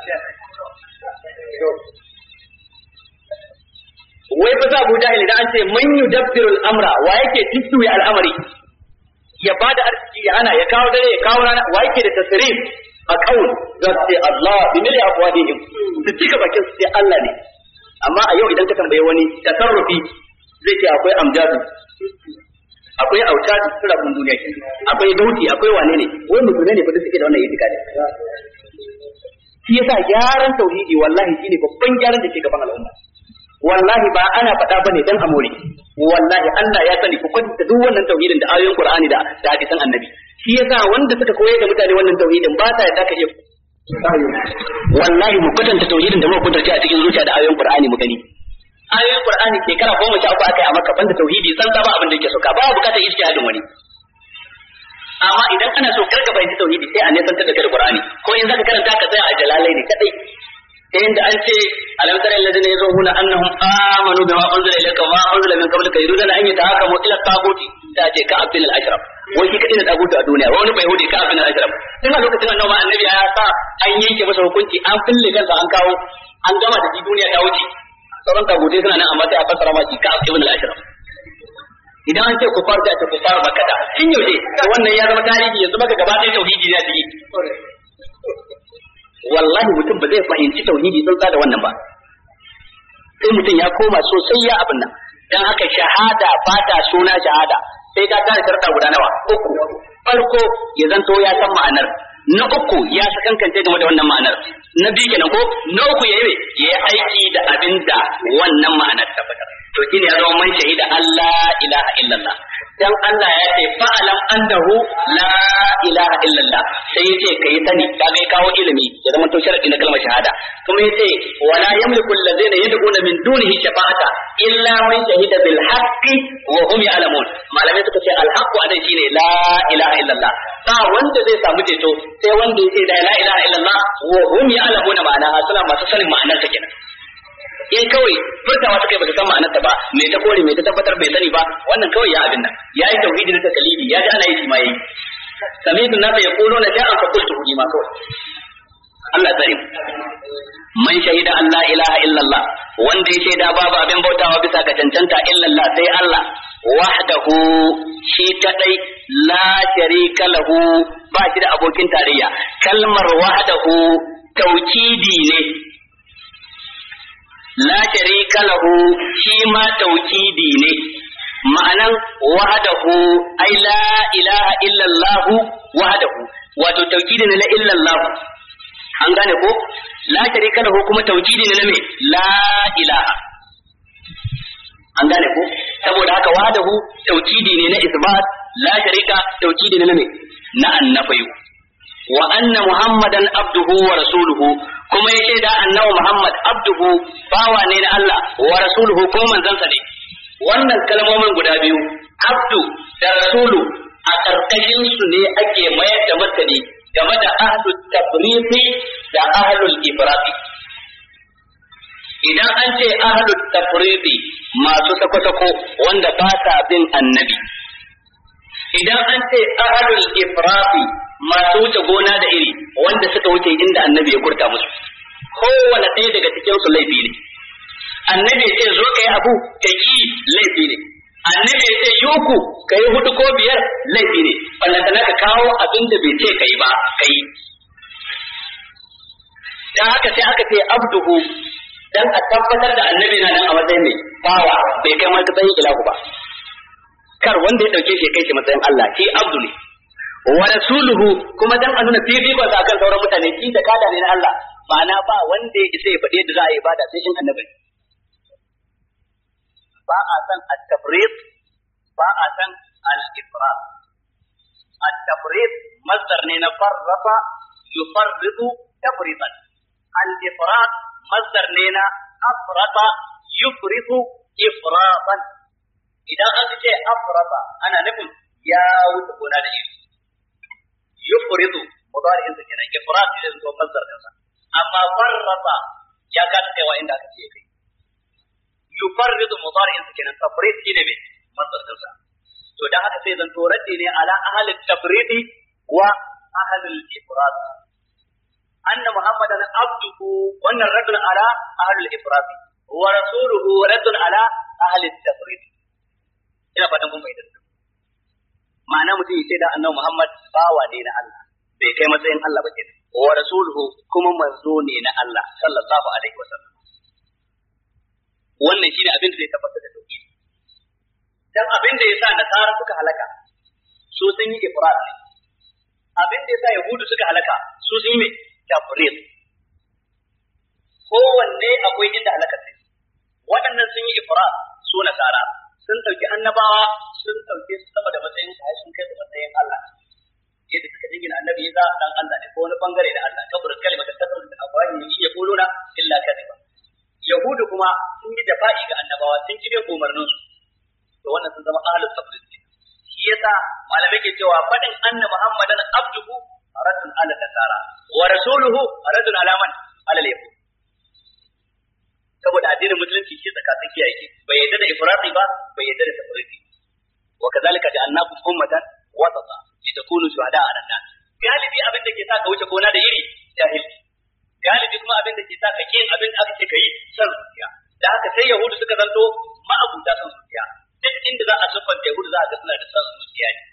Wai fa Abu Jahil da an ce man yudabbiru al-amra wa yake jiddu al-amri ya bada arziki ya hana ya kawo dare ya kawo rana wa yake da tasrif a kaul za su ce Allah bi mili afwadihim su cika bakin su ce Allah ne. Amma a yau idan ka tambaye wani tasarrufi zai ce akwai amjadu akwai autadu surafin duniya ke akwai dauti akwai wane ne wani mutum ne fa da suke da wannan itikadi. Shi yasa gyaran tauhidi wallahi shine babban gyaran da ke gaban al'umma. Wallahi ba ana faɗa bane dan amore wallahi Allah ya sani ku kwanta duk wannan tauhidin da ayoyin Qur'ani da da hadisan Annabi. Shi yasa wanda suka koyar da mutane wannan tauhidin ba sa yadda ka iya wallahi mu kwatanta tauhidin da muka kudurce a cikin zuciya da ayoyin Qur'ani mu gani. Ayoyin Qur'ani shekara goma sha uku akai a Makka banda tauhidi san ba abin da yake so ka ba bukatar ijtihadin wani. Amma idan ana so karka bayyana tauhidi sai a nesantar da kai da Qur'ani ko in zaka karanta ka tsaya a jalalaini kadai. Inda an ce alam tara alladhina yazununa annahum amanu bima unzila ilayka wa ma unzila min qablika yuriduna an yatahakamu ila taguti da ce ka abdul ashraf wai shi kadai na taguti a duniya wani bai hudi ka abdul ashraf tun a lokacin annabi annabi ya sa an yanke masa hukunci an fille kansa an kawo an gama da duniya ta wuce sauran taguti suna nan amma sai a fassara ma shi ka abdul ashraf. Idan an ce ku farta ta ku fara makata in yauje wannan ya zama tarihi yanzu baka gaba ɗaya tauhidi ne a ciki. Wallahi mutum ba zai fahimci tauhidi tsantsa da wannan ba sai mutum ya koma sosai ya abin nan. Dan haka shahada ba ta suna shahada sai ta tare sharɗa guda nawa uku. Farko ya zanto ya san ma'anar na uku ya sakankance game da wannan ma'anar, na biyu kenan ko na uku yayi yayi aiki da abinda wannan ma'anar ta fitar. To shine ya zama man shahida Allah ilaha illallah. Dan Allah ya ce fa'alam annahu la ilaha illallah, sai yace kai sani kaga ya kawo ilimi ya zama to sharadi na kalmar shahada. Kuma yace wala yamliku allazina yad'una min dunihi shafa'ata illa man shahida bil haqqi wa hum ya'lamun. Malamai suka ce al haqqu anan shine la ilaha illallah. Ba wanda zai samu ceto sai wanda yace da la ilaha illallah wa hum ya'lamun, ma'ana suna masu sanin ma'anar ta kenan. In kawai furtawa ta kai baka san ma'anarta ba, me ta kore me ta tabbatar bai sani ba, wannan kawai ya abin nan yayi tauhidi da takalibi, ya ji ana yi shi ma yayi. Sami'tu nasa yaquluna ja'an fa qultu ni ma kawai. Allah tsare man shahida an la ilaha illallah, wanda ya shaida babu abin bautawa bisa ga cancanta illallah sai Allah wahdahu, shi kadai, la sharika lahu, ba shi da abokin tarayya. Kalmar wahdahu taukidi ne, la sharika lahu shi ma taukidi ne. Ma'anan wahdahu ai la ilaha illallah wahdahu, wato taukidi ne la illallah, an gane ko? La sharika lahu kuma taukidi ne na me la ilaha, an gane ko? Saboda haka wahdahu taukidi ne na isbat, la sharika taukidi ne na me na annafayu. Wa anna muhammadan abduhu wa rasuluhu, kuma ya shaida annabi Muhammad abduhu bawa ne na Allah, wa rasuluhu ko manzansa ne. Wannan kalmomin guda biyu abdu da rasulu a karkashin su ne ake mayar da martani game da ahlul tafriqi da ahlul ifraqi. Idan an ce ahlul tafriqi masu sako-sako wanda ba sa bin annabi, idan an ce ahlul ifraqi masu wuce gona da iri wanda suka wuce inda annabi ya kurta musu, kowane ɗaya daga cikin su laifi ne. Annabi ya ce zo kai abu ka yi laifi ne, annabi ya ce yi uku ka yi hudu ko biyar laifi ne, ballantana ka kawo abin da bai ce ka yi ba ka yi. Dan haka sai aka ce abduhu, dan a tabbatar da annabi na nan a matsayin mai bawa, bai kai matsayin ilahu ba, kar wanda ya dauke shi kai shi matsayin Allah, shi abdu ne. Wa rasuluhu kuma dan a nuna fifikon sa akan sauran mutane, shi da kada ne na Allah, ma'ana ba wanda ya isa ya faɗi yadda za a yi ibada sai in annabi. Ba a san at-tafriq, ba a san al-ifrat. At-tafriq masdar ne na farrafa yufarridu tafriqan. Al-ifrat masdar ne na afrata yufridu ifratan. Idan an ce afrata ana nufin ya wuce gona da iri. Yufridu mudari'in sa kenan, ifrat ne zo masdar kansa. Amma farrata ya ka kaiwa inda aka ce kai. Yufarridu mudari'in sa kenan, tafrid shine me masdar kansa. To dan haka sai zan torati ne ala ahli tafridi wa ahli al-ifrat. Anna muhammadan abduhu, wannan raddun ala ahli al-ifrat, wa rasuluhu raddun ala ahli at-tafrid. Ina fatan kun bayyana. Ma'ana mutum ya ce da annabi Muhammad bawa ne na Allah, bai kai matsayin Allah ba kenan. Wa rasuluhu kuma manzo ne na Allah sallallahu alaihi wasallam. Wannan shine abin da zai tabbatar da tauhidi. Dan abin da yasa nasara suka halaka su sun yi ifrat ne. Abin da yasa yahudu suka halaka su sun yi me tafrid. Kowanne akwai inda halaka sai. Waɗannan sun yi ifrat su nasara, sun dauki annabawa sun dauke su sama da matsayin su, sun kai su matsayin Allah. Yadda suka dingina annabi Isa dan Allah ne ko wani bangare da Allah, kaburin kalimatan ta da akwai ne ya kuluna illa kadhiba. Yahudu kuma sun yi dafa'i ga annabawa, sun kibe umarnin su. To wannan sun zama ahlul tafrid. Shi yasa malamai ke cewa fadin anna Muhammadan abduhu radun ala nasara wa rasuluhu radun ala man ala yahud. Saboda addinin musulunci shi tsaka tsakiya yake, bai yadda da ifrati ba, bai yadda da tafridi. Wa kazalika ja'alnakum ummatan wasata litakunu shuhada 'ala an-nas. Galibi abin da ke sa ka wuce gona da iri jahilci. Galibi kuma abin da ke sa ka kin abin da aka ce kai san zuciya. Da haka sai yahudu suka zanto ma'abuta san zuciya. Duk inda za a siffanta yahudu za a ga suna da san zuciya ne.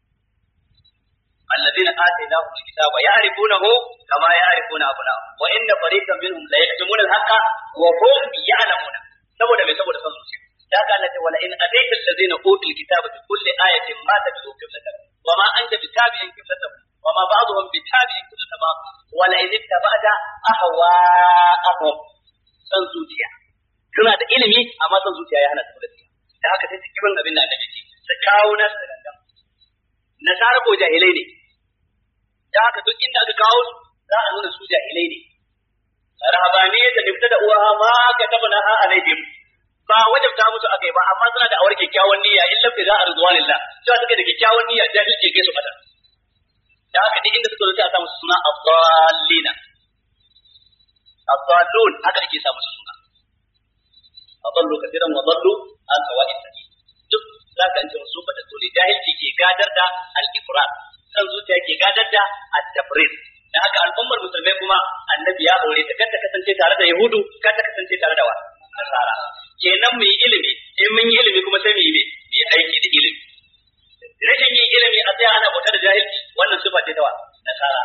الذين آتيناهم الكتاب يعرفونه كما يعرفون أبناءهم وإن فريقا منهم لا يكتمون الحق وهم يعلمون. saboda mai saboda san zuciya. Da haka Allah ce wala in ataita allazina utul kitaba bi kulli ayatin ma tabi'u qiblatan wa ma anta bitabi'in qiblatan wa ma ba'dhum bitabi'in kullu tabaq wa la in tabata ahwa'ahum san zuciya suna da ilimi amma san zuciya ya hana su gaskiya da haka sai cikin abin da annabi ce su kawo nasu da gangan nasara ko jahilai ne da haka duk inda aka kawo su za a nuna su jahilai ne rahabaniyya da nifta da uwa ma katabna ha alaihim ba wajabta musu akai ba amma suna da awar kyakkyawan niyya illa fi za'a ridwanillah cewa suke da kyakkyawan niyya jahilci kai su fata da haka duk inda suka zo sai a sa musu suna ad-dallina ad-dallun haka ake sa musu suna adallu kathiran wa dallu an sawa'i sabil duk zaka ance musu fata to ne jahilci ke gadar da al-ifrat san zuciya ke gadar da at-tafrid da haka al'ummar musulmai kuma annabi ya aure ta kar ta kasance tare da yahudu kar ta kasance tare da wa nasara kenan mu yi ilimi in mun yi ilimi kuma sai mu yi me mu yi aiki da ilimi rashin yin ilimi a tsaya ana bauta da jahilci wannan sifa ce ta wa nasara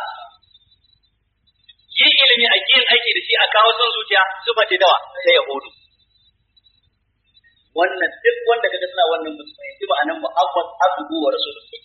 yin ilimi a yin aiki da shi a kawo son zuciya sifa ce ta wa ta yahudu wannan duk wanda kaga suna wannan musulmai sai ba anan muhammad abduhu wa rasuluhu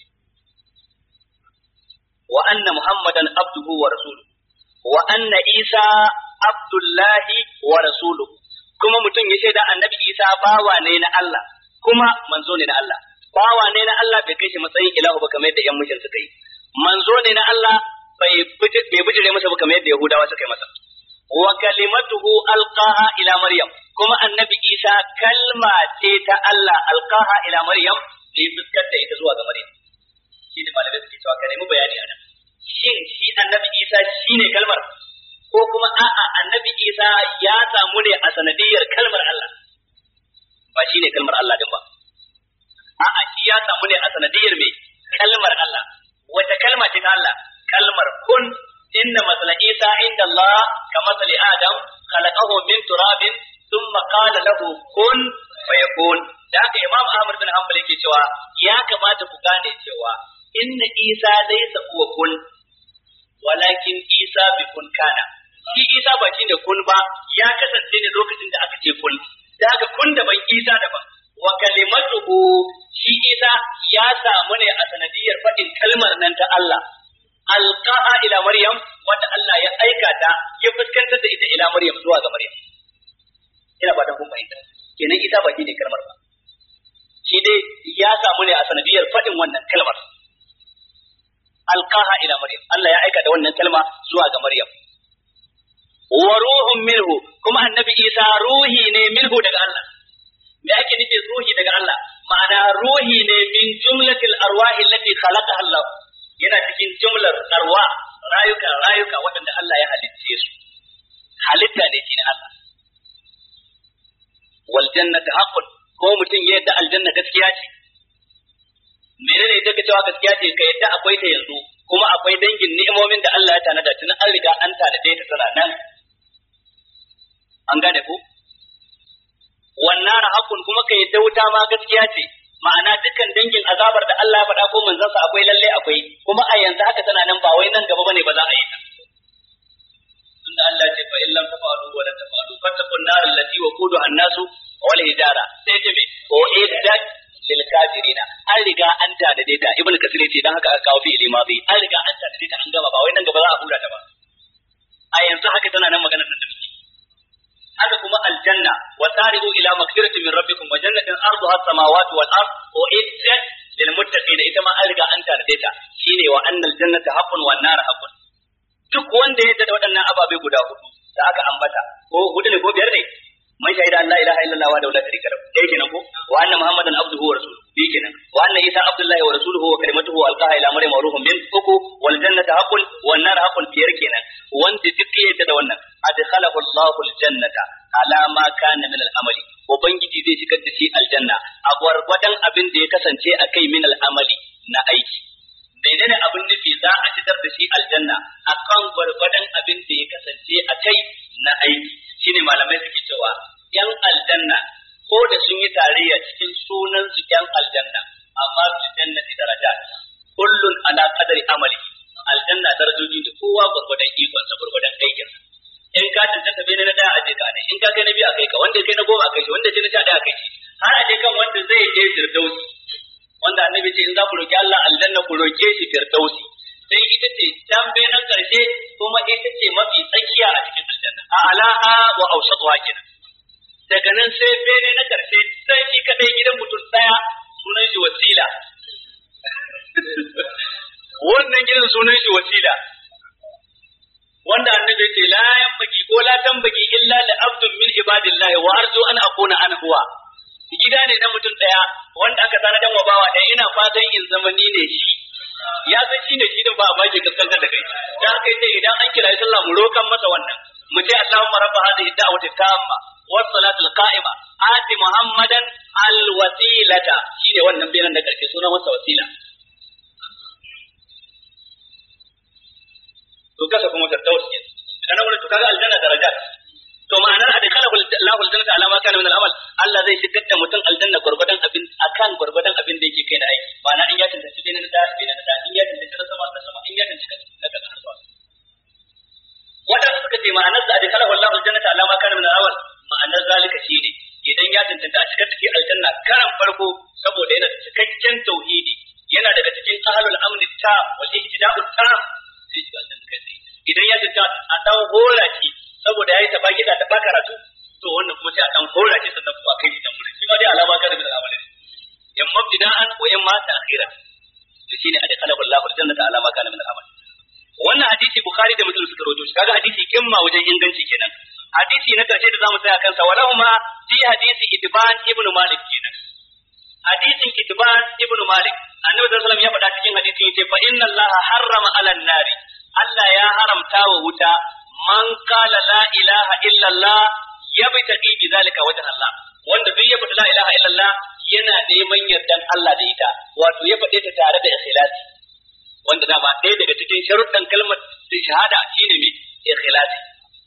wa anna muhammadan abduhu wa rasuluhu wa anna isa abdullahi wa rasuluhu kuma mutum ya shaida annabi isa bawa ne na Allah kuma manzo ne na Allah bawa ne na Allah bai kai shi matsayin ilahu ba kamar yadda yan mushin suka yi manzo ne na Allah bai bai bijire masa ba kamar yadda yahudawa suka yi masa wa kalimatuhu alqaha ila maryam kuma annabi isa kalma ce ta Allah alqaha ila maryam da ya fuskar da ita zuwa ga maryam shi ne malamai suke cewa ka nemi bayani a nan shin shi annabi isa shine kalmar ko kuma a'a annabi isa ya samu ne a sanadiyar kalmar Allah ba shine kalmar Allah din ba a'a shi ya samu ne a sanadiyar mai kalmar Allah wata kalma ce ta Allah kalmar kun inna masala isa inda Allah ka masali adam khalaqahu min turabin thumma qala lahu kun fayakun da haka imam Ahmad bin Hanbal yake cewa ya kamata ku gane cewa inna isa laysa huwa kun walakin isa bi kun kana shi isa ba shine kun ba ya kasance ne lokacin da aka ce kun da haka kun daban isa daban wa kalimatuhu shi isa ya samu ne a sanadiyar faɗin kalmar nan ta Allah alqaha ila maryam wanda Allah ya aika ta ya fuskantar da ita ila maryam zuwa ga maryam ina ba da kun fahimta kenan isa ba shine kalmar ba shi dai ya samu ne a sanadiyar faɗin wannan kalmar alqaha ila maryam Allah ya aika da wannan kalma zuwa ga maryam wa ruhun minhu kuma annabi isa ruhi ne minhu daga Allah me ake nufi ruhi daga Allah ma'ana ruhi ne min jumlatil arwahi allati khalaqaha Allah yana cikin jumlar arwa rayuka rayuka waɗanda Allah ya halicce su halitta ne shi ne Allah wal jannatu haqqun ko mutum ya yadda aljanna gaskiya ce menene ita ka cewa gaskiya ce ka yadda akwai ta yanzu kuma akwai dangin ni'imomin da Allah ya tanada tun an riga an tanade ta tana nan an gane ko wannan haqqun kuma ka yadda wuta ma gaskiya ce ma'ana dukkan dangin azabar da Allah ya faɗa ko manzon sa akwai lalle akwai kuma a yanzu haka tana nan ba wai nan gaba bane ba za a yi ta tunda Allah ya ce fa illam tafalu wa la tafalu fattaqun nar allati waquduha an-nasu wal hijara sai ce me o iddat lil kafirina an riga an tanade ta ibn kasir ce dan haka aka kawo fi'ili madi an riga an tanade ta an gama ba wai nan gaba za a hura ta ba a yanzu haka tana nan maganar nan da muke haka kuma aljanna wa sari'u ila maghfiratin min rabbikum wa jannatin arduha as-samawati wal ard uiddat lil muttaqin ita ma an riga an tanade ta shine wa annal jannata haqqun wan nar haqqun duk wanda ya da waɗannan ababe guda hudu da aka ambata ko hudu ne ko biyar ne man shahida an la ilaha illallah wa la sharika lahu dai kenan ko wa anna muhammadan abduhu wa rasuluhu bi kenan wa anna isa abdullahi wa rasuluhu wa kalimatuhu alqaha ila maryam wa ruhun min uku wal jannatu haqqun wan nar haqqun biyar kenan wanda duk yadda da wannan adkhalahu Allahu aljannata ala ma kana min al-amali ubangiji zai shigar da shi aljanna a gwargwadon abin da ya kasance akai min al-amali na aiki menene abin nufi za a shigar da shi aljanna akan gwargwadon abin da ya kasance akai na aiki shine malamai suke cewa yan aljanna ko da sun yi tarayya cikin sunan su yan aljanna amma fil jannati darajat kullun ala qadari amali aljanna darajoji da kowa gwargwadon ikon sa gwargwadon aikin sa in ka tantance bai na daya aje ka ne in ka kai na biyu akai ka wanda kai na goma akai shi wanda kai na sha daya akai shi har aje kan wanda zai je firdausi wanda annabi ce in za ku roki Allah aljanna ku roke shi firdausi sai ita ce can benan karshe kuma ita ce mafi tsakiya a cikin aljanna a alaha wa awsatuha kenan daga nan sai bene na karshe sai shi kadai gidan mutum daya sunan shi wasila wannan gidan sunan shi wasila wanda annabi ya ce la yanbaghi ko la tambaghi illa li abdin min ibadillah wa arju an akuna ana huwa gida ne na mutum daya wanda aka tsara dan wabawa daya ina fatan in zama ni ne shi ya san shi ne shi din ba a baki kaskantar da kai dan haka yace idan an kira sallah mu rokan masa wannan mu ce Allahumma rabb hadhihi da'wati tamma was salatul qa'ima ati muhammadan al wasilata shine wannan bayanan da karshe sunan masa wasila to kasa kuma tartawas ke kana wani to kaga aljanna darajat to ma'anar adkhalahu Allahu aljannata ala ma kana min al-amal Allah zai shigar da mutum aljanna gurgudan abin akan gurgudan abin da yake kai da aiki ma'ana in ya tantance dai na da bai na da in ya tantance na sama da sama in ya tantance na da harfa wadanda suka ce ma'anar da adkhalahu Allahu aljannata ala ma kana min al-amal ma'anar zalika shine idan ya tantance a cikin take aljanna karan farko saboda yana da cikakken tauhidi yana daga cikin ahlul amn tam wal ihtida'u tam sai shi aljanna kai idan ya tantance a dan hora shi saboda yayi ta baki da ta karatu to wannan kuma sai a dan hora shi sannan kuma kai shi dan murin shi ma dai alama kana min al'amalin yan mabdida'an wa yan ma ta'khira to shine adkhalahu Allahu aljannata alama kana min al'amal wannan hadisi bukhari da muslim suka rawaito shi kaga hadisi kimma wajen inganci kenan hadisi na karshe da zamu tsaya kansa walahuma fi hadisi itban ibn malik kenan hadisin itban ibn malik annabi sallallahu alaihi wasallam ya faɗa cikin hadisin yace fa inna allaha harrama 'alan nari Allah ya haramta wa wuta man qala la ilaha illa Allah yabtaqi bi zalika wajha Allah wanda duk ya faɗi la ilaha illa Allah yana neman yardan Allah da ita wato ya faɗe ta tare da ikhlasi wanda dama ɗaya daga cikin sharuɗan kalmar shahada shine me ikhlasi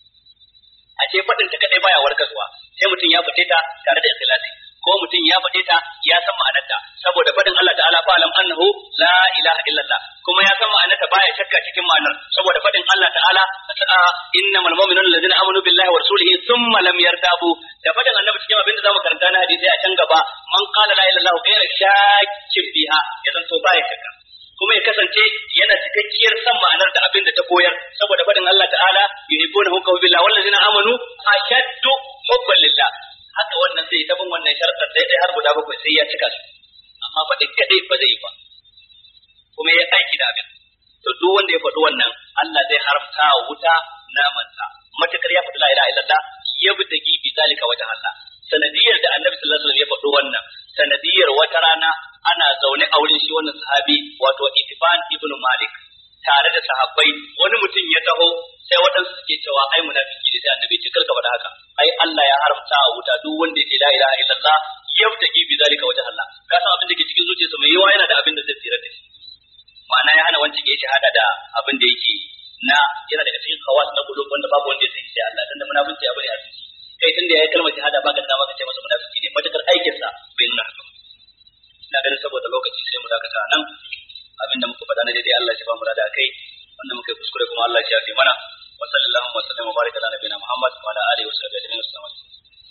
a ce faɗin ta kadai baya warkarwa sai mutum ya faɗe ta tare da ikhlasi ko mutum ya faɗe ta ya san ma'anarta saboda faɗin Allah ta'ala fa alam annahu la ilaha illallah kuma ya san ma'anarta baya shakka cikin ma'anar saboda faɗin Allah ta'ala innamal mu'minuna allazina amanu billahi wa rasulihi thumma lam yartabu da faɗin annabi cikin abin da zamu karanta na hadisi a can gaba man qala la ilaha illallah ghayra shakkin biha ya zanto baya shakka kuma ya kasance yana cikakkiyar san ma'anar da abin da ta koyar saboda faɗin Allah ta'ala yuhibbuna hukma billahi wallazina amanu ashaddu hubban lillah haka wannan sai ta bin wannan sharadin dai dai har guda bakwai sai ya cika su amma faɗi kadai ba zai yi ba kuma ya aiki da abin to duk wanda ya faɗi wannan Allah zai haramta wa wuta namansa matakar ya faɗi la ilaha illallah ya bi dagi bi zalika wajh Allah sanadiyar da Annabi sallallahu alaihi wasallam ya faɗi wannan sanadiyar wata rana ana zaune a wurin shi wannan sahabi wato Itban ibn Malik tare da sahabbai wani mutum ya taho sai waɗansu suke cewa ai munafiki ne sai Annabi ya ce karka faɗa haka ai Allah ya haramta wa wuta duk wanda ya ce la ilaha illallah yabtaki bi zalika wajh Allah ka san abin da ke cikin zuciyarsa mai yawa yana da abin da zai tsira da shi ma'ana ya hana wancan ya shahada da abin da yake na yana daga cikin khawas na kulub wanda babu wanda ya sani sai Allah dan da munafiki abu ne a zuci kai tunda yayi kalmar shahada ba ka da maka ce masa munafiki ne matakar aikin sa bai nuna haka ina ganin saboda lokaci sai mu dakata nan abinda muka faɗa na daidai Allah ya ba mu da kai wanda muka yi kuskure kuma Allah ya yafe mana wa sallallahu wa sallam wa baraka ala nabiyina Muhammad wa ala alihi wa sahbihi ajma'in assalamu alaikum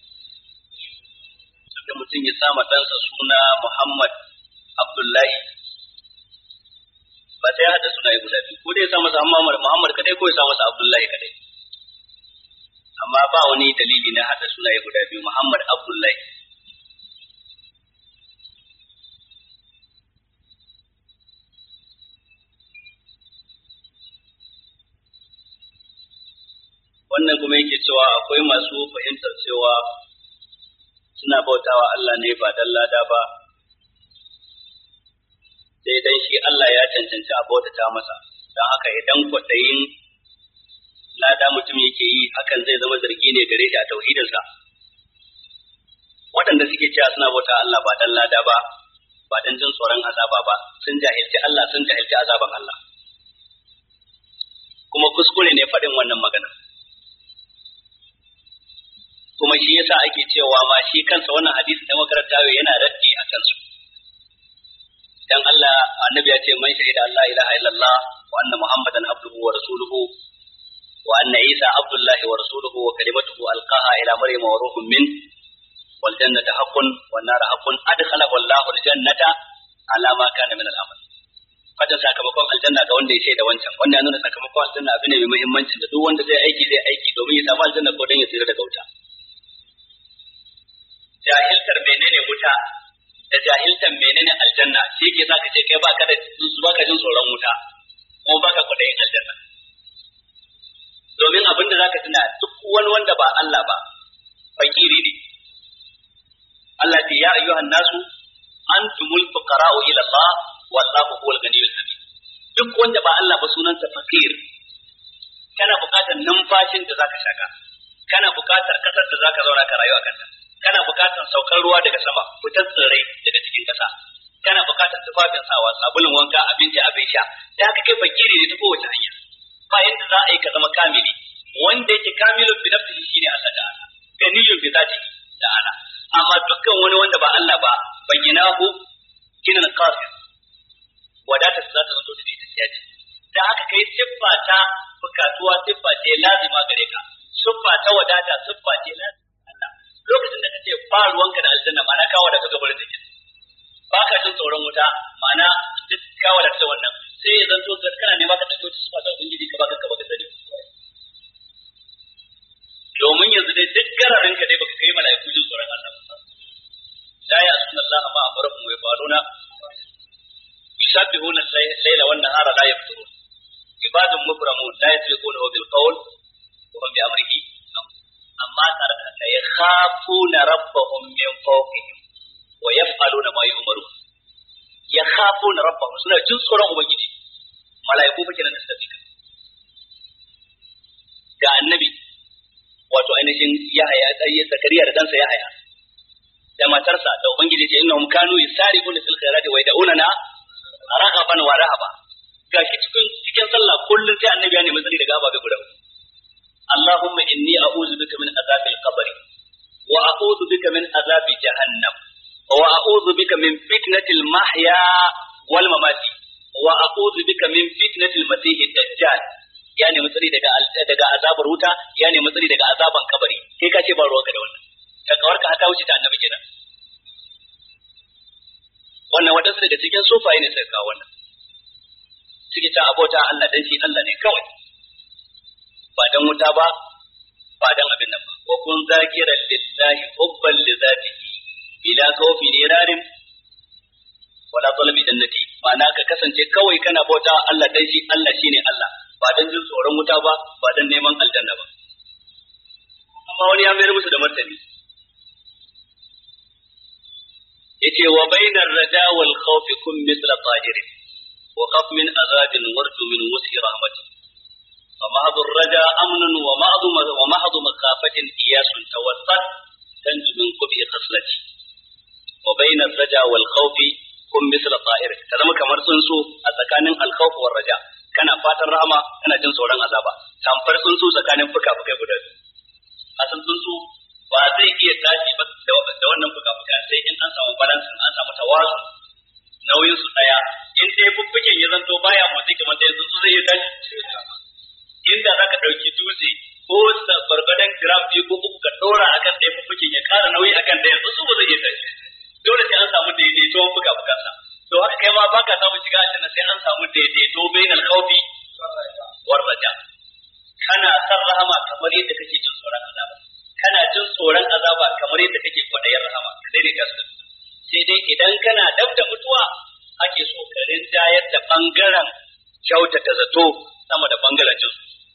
da mutum ya sama ɗansa suna Muhammad Abdullahi ba sai ya haɗa sunaye guda biyu ko dai ya sa masa Muhammad Muhammad kadai ko ya sa masa Abdullahi kadai amma ba wani dalili na haɗa sunaye guda biyu Muhammad Abdullahi wannan kuma yake cewa akwai masu fahimtar cewa suna bautawa Allah ne ba dan lada ba sai dan shi Allah ya cancanci a bautata masa don haka idan kwaɗayin lada mutum yake yi hakan zai zama zargi ne gare shi a tauhidinsa waɗanda suke cewa suna bauta Allah ba dan lada ba ba dan jin tsoron azaba ba sun jahilci Allah sun jahilci azaban Allah kuma kuskure ne faɗin wannan magana kuma shi yasa ake cewa ma shi kansa wannan hadisi da makaranta yana raddi a kansu dan Allah annabi ya ce man shahida Allah ilaha illallah wa anna muhammadan abduhu wa rasuluhu wa anna isa abdullahi wa rasuluhu wa kalimatuhu alqaha ila maryam wa ruhun min wal jannatu haqqun wan nar haqqun adkhalahu Allahu al jannata ala ma kana min al amal fatan sakamakon aljanna ga wanda ya shaida wancan wanda ya nuna sakamakon aljanna abu ne mai muhimmanci da duk wanda zai aiki zai aiki domin ya samu aljanna ko don ya tsira daga wuta jahiltar menene wuta da jahiltar menene aljanna shi ke sa ka ce kai baka da baka jin tsoron wuta ko baka kudayin aljanna domin abin da zaka tuna duk wani wanda ba Allah ba fakiri ne Allah ce ya ayyuhan nasu antumul fuqara'u ila Allah wallahu huwal ghaniyyul hamid duk wanda ba Allah ba sunansa fakir kana buƙatar numfashin da zaka shaka kana buƙatar kasar da zaka zauna ka rayu a kanta kana buƙatar saukar ruwa daga sama fitar tsirrai daga cikin ƙasa kana buƙatar tufafin sawa sabulun wanka abinci abin sha da haka kai fakiri ne ta kowace hanya ba yanda za a yi ka zama kamili wanda yake kamilun bi nafsihi shine Allah ta'ala ganiyun bi zatihi ta'ala amma dukkan wani wanda ba Allah ba bayyinahu kinan qasir wadatar za ta zanto da ita ce da haka kai siffa ta bukatuwa siffa ce lazima gare ka siffa ta wadata siffa ce lazima Allah lokacin da kace ba ruwanka da aljanna ma'ana ka wadata ga barin take ba ka jin tsoron wuta ma'ana duk ka wadata wannan sai ya zanto ga kana ne baka dauke siffa ta ubangiji ka baka ka baka sani domin yanzu dai duk gararin ka dai baka kai mala'iku jin tsoron Allah la ya'suna Allah ma amarakum wa yafaluna يسبحون الليل والنهار لا يفترون عباد مكرمون لا يسبقونه بالقول وهم بأمره أما ترى يخافون ربهم من فوقهم ويفعلون ما يؤمرون يخافون ربهم سنة جنس قرآن أبنجي ملائكو بكنا نستفيك جاء النبي wato ainihin Yahaya sai Zakariya da dansa Yahaya da matarsa da ubangiji ce innahum kanu yusari'una fil khairati wa yad'unana ragaban wa rahaba gashi cikin cikin sallah kullun sai annabi ya nemi tsari daga ababe guda Allahumma inni a'udhu bika min azabil qabr wa a'udhu bika min azabi jahannam wa a'udhu bika min fitnatil mahya wal mamati wa a'udhu bika min fitnatil masiihid dajjal ya nemi tsari daga daga azabar wuta ya nemi tsari daga azaban kabari kai ka ce ba ruwanka da wannan takawarka haka wuce ta annabi kenan wannan wadansu daga cikin sufaye ne suka kawo wannan suke ta abota Allah dan shi Allah ne kawai ba dan wuta ba ba dan abin nan ba wa kun zakiran lillahi hubban li zatihi bila khawfi nirarin wala talabi jannati ma'ana ka kasance kawai kana bauta Allah dan shi Allah shine Allah ba dan jin tsoron wuta ba ba dan neman aljanna ba amma wani ya mayar musu da martani yace wa bainar raja wal khawf kun misla tajirin wa khaf min azabin warju min wasi rahmati fa mahdur raja amnun wa ma'dhu wa mahdu makhafatin iyasun tawassat tanju min qubi khaslati wa bainar raja wal khawf kun misla tajirin ka zama kamar tsuntsu a tsakanin al khawf wal raja kana fatan rahama kana jin tsoron azaba tamfar tsuntsu tsakanin fuka-fukai guda biyu a tsuntsu ba zai iya tashi ba da wannan fuka-fuka sai in an samu balance an samu tawazu nauyin su daya in dai fuffuken ya zanto baya motsi kamar da yanzu zai iya tashi inda zaka dauki dutse ko barbadan gram biyu ko uku ka dora akan ɗaya fuffuken ya kara nauyi akan ɗaya su ba zai iya tashi dole sai an samu daidaito fuka-fukan sa to haka kai ma baka samu shiga aljanna sai an samu daidaito bainal khawfi war raja kana san rahama kamar yadda kake jin tsoron azaba kana jin tsoron azaba kamar yadda kake kwadayin rahama ka daidaita su sai dai idan kana dab da mutuwa ake so ka rinjayar da bangaren kyautata zato sama da bangaren jin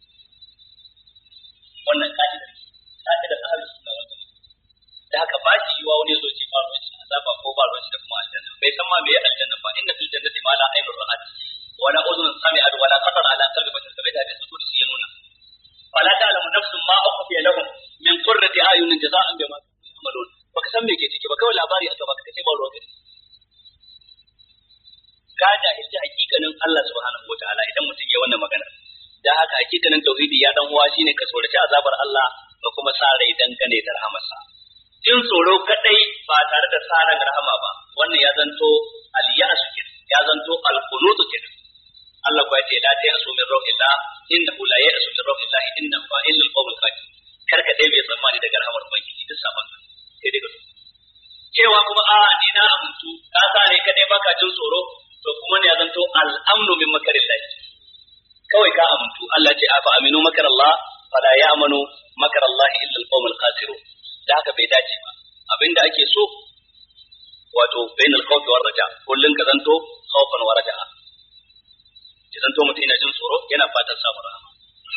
wannan ka'ida ka'ida ta ahlus sunna wal jamaa da haka ba shi yiwa wani zo ce ba ruwan shi azaba ko ba ruwan shi da kuma aljanna bai san ma meye aljanna ba inna fil jannati ma la aynun ra'at wa la udhun sami'at wa la khatar ala qalbi basharin kamar da hadisi kudusi ya nuna fala ta'lamu nafsun ma ukhfiya lahum min qurrati a'yunin jazaa'an bima ya'malun baka san me ke ciki ba kawai labari aka baka kace ba ruwan gari ka jahilci hakikanin Allah subhanahu wataala idan mutum ya wannan magana da haka hakikanin tauhidi ya dan uwa shine ka tsoraci azabar Allah da kuma sa rai dangane da rahamarsa jin tsoro kadai ba tare da sa ran rahama ba wannan ya zanto al-ya'su kenan ya zanto al-qunut kenan Allah ko yace la ta'asu min rauhillah innahu la ya'su min rauhillah inna fa'il al-qawmil kafir karka dai bai tsammani daga rahamar ubangiji duk saban sai dai ka cewa kuma a ni na amuntu ka sa ne kadai baka jin tsoro to kuma ne ya zanto al-amnu min makarillah kawai ka amintu Allah ce afa aminu makarallah fala ya'manu makarallah illa al-qawmul khasirun da haka bai dace ba abinda ake so wato bainal khawfi war raja kullun ka zanto khawfan wa raja ya zanto mutum yana jin tsoro yana fatan samun rahama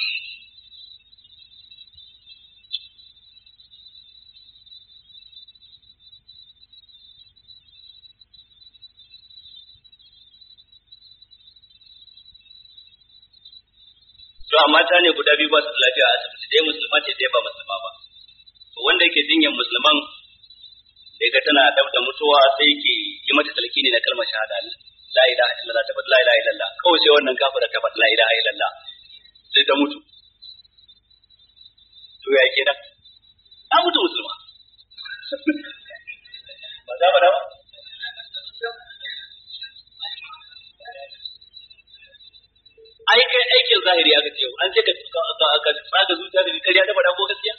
to amma ta ne guda biyu ba su lafiya a asibiti dai musulma ce dai ba musulma ba to wanda yake jinyar musulman daga tana dab da mutuwa sai yake yi mata talkini na kalmar shahada la ilaha illallah ta la ilaha illallah kawai sai wannan kafira ta la ilaha illallah sai ta mutu to ya ke da ta mutu musulma ba za ba da ba ai kai aikin zahiri aka ce an ce ka ka ka tsaga zuciya da kariya da bada ko gaskiya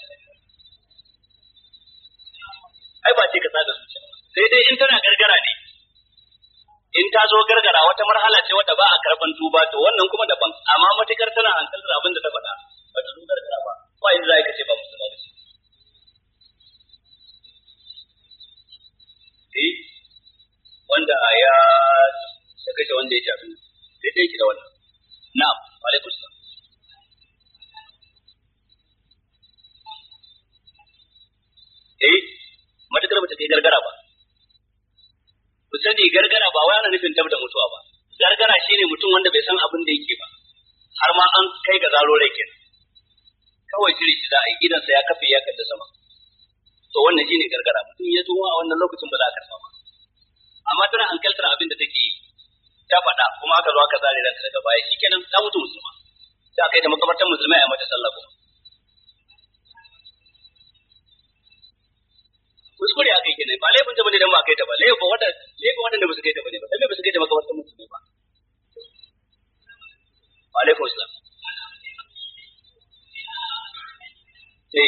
ai ba ce ka tsaga zuciya sai dai in tana gargara ne in ta zo gargara wata marhala ce wadda ba a karban tuba to wannan kuma daban amma matukar tana hankaltar abin da ta faɗa ba ta zo gargara ba ba inda za ka ce ba musulma ba ce eh wanda ya ya kashe wanda ya shafi daidai ki da wannan na'am wa alaikum salam eh matakar ba ta kai gargara ba ku sani gargara ba wai ana nufin tab da mutuwa ba gargara shine mutum wanda bai san abin da yake ba har ma an kai ga zaro rai kenan kawai jiri shi za a yi gidansa ya kafe ya kalli sama to wannan shine gargara mutum ya tuwa a wannan lokacin ba za a karba ba amma tana hankaltar abin da take yi ta faɗa kuma aka zo aka zare ranta daga baya shikenan ta mutu musulma sai aka yi da makabartan musulmai a mata sallah kuma kuskure aka yi kenan ba laifin ta bane dan ba kai ta ba laifin wanda laifin wanda ba su kai ta bane ba dan ba su kai ta makabartan musulmai ba wa alaikum salam sai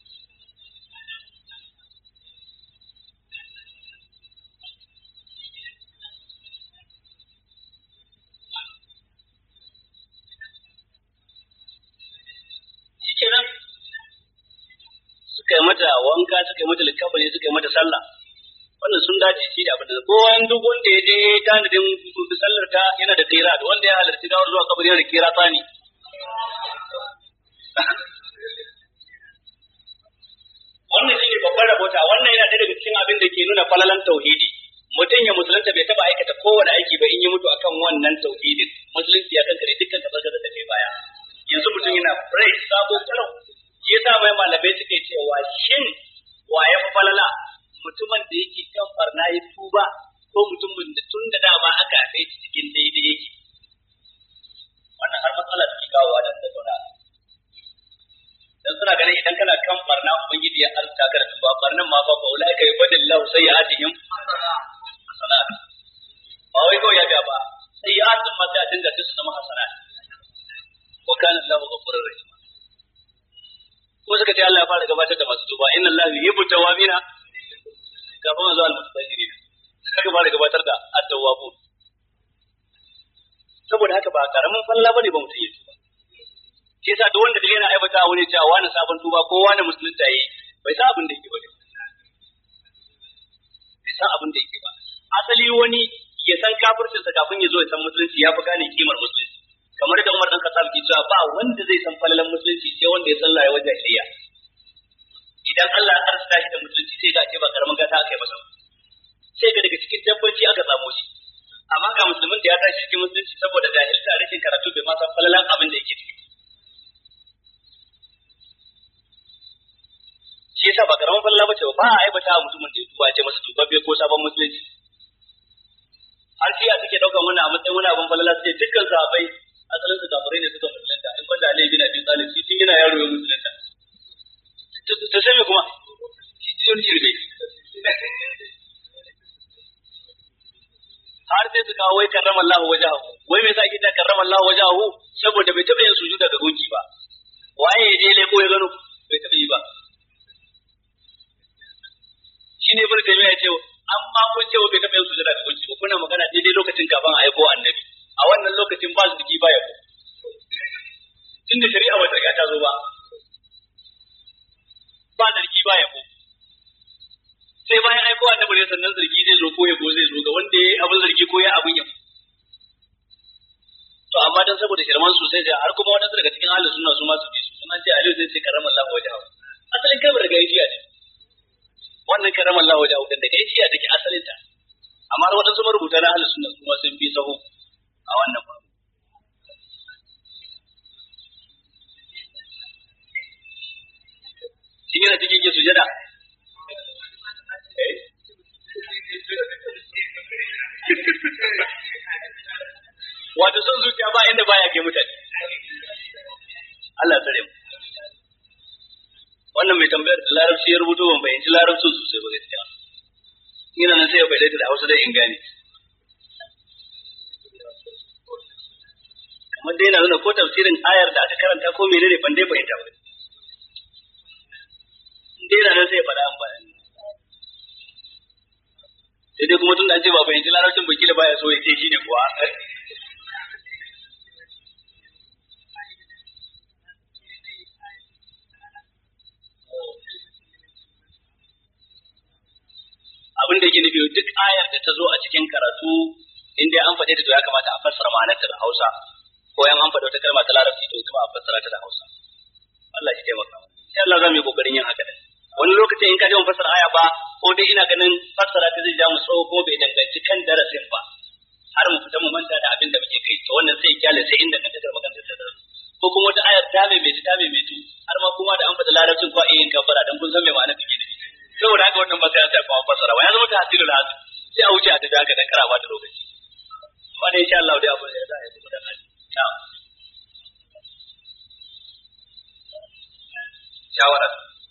kenan suka yi mata wanka suka yi mata likafani suka yi mata sallah wannan sun dace shi da abin da kowan duk wanda ya je tanadin sallar ta yana da kira da wanda ya halarci gawar zuwa kabari yana da kira tsani wannan shi ne babbar rabota wannan yana daga cikin abin da ke nuna falalan tauhidi mutum ya musulunta bai taba aikata kowane aiki ba in yi mutu akan wannan tauhidin musulunci ya kankare dukkan tabbata da kai baya yanzu mutum yana fresh sabo kalau shi yasa mai malamai suke cewa shin wa ya fi falala mutumin da yake kan barna ya tuba ko mutumin da tun da dama aka haife shi cikin daidai yake wannan har matsala take kawo wa dan tattauna dan suna ganin idan kana kan barna ubangiji ya arzuta ka da tuba barnan ma fa ba ulai kai badallahu sayyi'atihim hasanat ba wai kawai ya ga ba sayyi'atun ma ta dinga su zama hasanat wa kana Allahu ghafurur rahim ko suka ce Allah ya fara gabatar da masu tuba inna Allahu yuhibbu tawwabina kafin zuwa al-mutatahhirin kaga fara gabatar da at-tawwabun saboda haka ba karamin falla bane ba mutum ya tuba shi yasa duk wanda yana aibata wani cewa wani sabon tuba ko wani musulunta yi bai san abin da yake ba bai san abin da yake ba asali wani ya san kafircinsa kafin ya zo ya san musulunci ya fi gane kimar musulunci kamar da Umar dan Khattab ke cewa ba wanda zai san falalan musulunci sai wanda ya san rayuwar jahiliya idan Allah ya arsa shi da musulunci sai ga ce ba karaman gata aka yi masa sai ga daga cikin dabbanci aka samu shi amma ga musulmin da ya tashi cikin musulunci saboda jahilta rashin karatu bai ma san falalan abin da yake ciki shi yasa ba karaman falala bace ba a aibata mutumin da ya tuba ce masa tubabbe ko sabon musulunci har shi ya suke daukan wannan a matsayin wani abin falala sai dukkan sahabbai asalin su kafirai ne suka musulunta in banda Ali bin Abi Talib shi tun yana yaro ya musulunta ta sai kuma shi jiyon shirbe har sai su kawo wai karrama Allah wajahu wai me yasa ake ta karrama Allah wajahu saboda bai taɓa yin sujuda ga gunki ba waye ya je leko ya gano bai taɓa yi ba shine ibn Taymiyyah ya ce amma kun ce wa bai taɓa yin sujada ga gunki ba kuna magana daidai lokacin kafin a aiko annabi a wannan lokacin ba zargi ba yabo tunda shari'a ba ta riga ta zo ba ba zargi ba yabo sai bayan aiko annabi ne sannan zargi zai zo ko yabo zai zo ga wanda ya abin zargi ko ya abin yabo to amma dan saboda shirman su sai har kuma wadansu daga cikin ahlus sunna su ma su bi su kuma ce aliyu zai ce karama Allah wajahu asalin kalmar daga yajiya ne wannan karama Allah wajahu dan daga yajiya take asalin ta amma wadansu marubuta na ahlus sunna kuma sun bi sahu a wannan babu shi yana cikin ke sujada eh wato son zuciya ba inda baya kai mutane Allah tsare mu wannan mai tambayar da larabci ya rubuto ban bayyanci larabcin sosai ba gaskiya ina nan sai ya bayyana da Hausa dai in gane kamar dai na nuna ko tafsirin ayar da aka karanta ko menene ban dai fahimta ba dai na nan sai ya faɗa amfani sai dai kuma tun da an ce ba bayyanci larabcin baki da baya so ya ce shi ne kuwa abin da yake nufi duk ayar da ta zo a cikin karatu in dai an faɗe ta to ya kamata a fassara ma'anarta da Hausa ko yan an faɗe wata kalma ta Larabci to ita ma a fassara ta da Hausa Allah ya taimaka mu sai Allah za mu yi kokarin yin haka din wani lokaci in ka je mu fassara aya ba ko dai ina ganin fassara ta zai ja mu tsawo ko bai danganci kan darasin ba har mu fita mu manta da abin da muke kai to wannan sai kyale sai inda ka tagar magana ta darasin ko kuma wata ayar ta mai mai ta mai mai tu har ma kuma da an faɗi Larabcin ko ayin kafara dan kun san me ma'ana take nufi saboda haka wannan ba sai an tafi fassara ba ya zama ta hasilul hasil sai a wuce a tafi haka dan kara ba da lokaci amma dai insha Allah dai abin da za a yi da hali shawara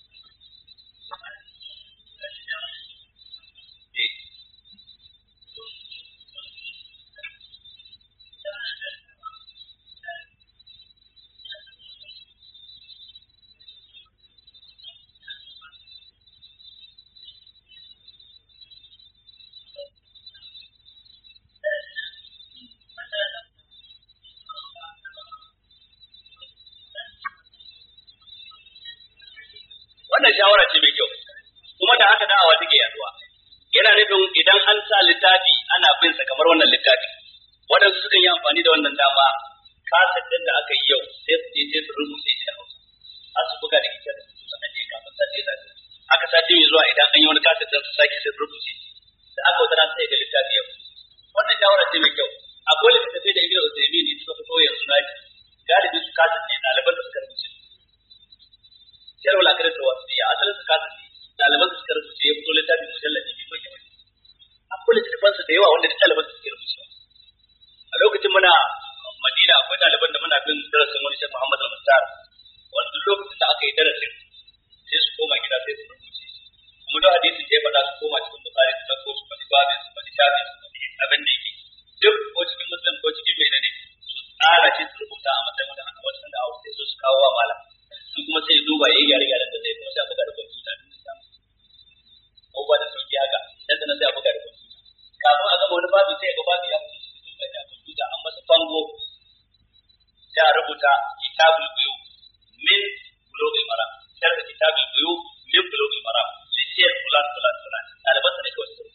wannan shawara ce mai kyau kuma da haka da'awa take yaduwa yana nufin idan an sa littafi ana bin sa kamar wannan littafi wadansu sukan yi amfani da wannan dama kasar din da aka yi yau sai su je sai su rubuce shi da Hausa har su buga da kike da su sanan je kafin sati da aka sati mai zuwa idan an yi wani kasar din su sake sai rubuce da aka wata ran sai ga littafi yau wannan shawara ce mai kyau akwai littafi da Ibn Uthaymeen ne suka fito yanzu na galibi su kasar ne ɗaliban da suka rubuce yar wala kare tarwa su ya asalin su kasar ne ɗaliban da suka rubuce ya fito littafin mujalladi biyu mai yawa akwai littafan su da yawa wanda da ɗaliban suke rubuce a lokacin muna Madina akwai ɗaliban da muna bin darasin wani Sheikh Muhammad Al-Mustar wanda duk lokacin da aka yi darasin sai su koma gida sai su rubuce kuma duk hadisin da ya faɗa su koma cikin Bukhari su ɗauko su faɗi babin su faɗi shafin su faɗi abin da yake duk ko cikin Muslim ko cikin menene su tsara shi su rubuta a matsayin wanda aka wasu da sai su su kawo wa malam su kuma sai duba yayi yare yaren da zai kuma sai a buga da kwamfuta ko ba da sauki haka dan nan sai a buga da kwamfuta kafin a gama wani babu sai ga babu ya fito cikin bai da kwamfuta an masa fango sai a rubuta kitabul buyu min bulugul maram sharh kitabul buyu min bulugul maram li shaykh fulan fulan fulan ɗaliban sa ne kawai su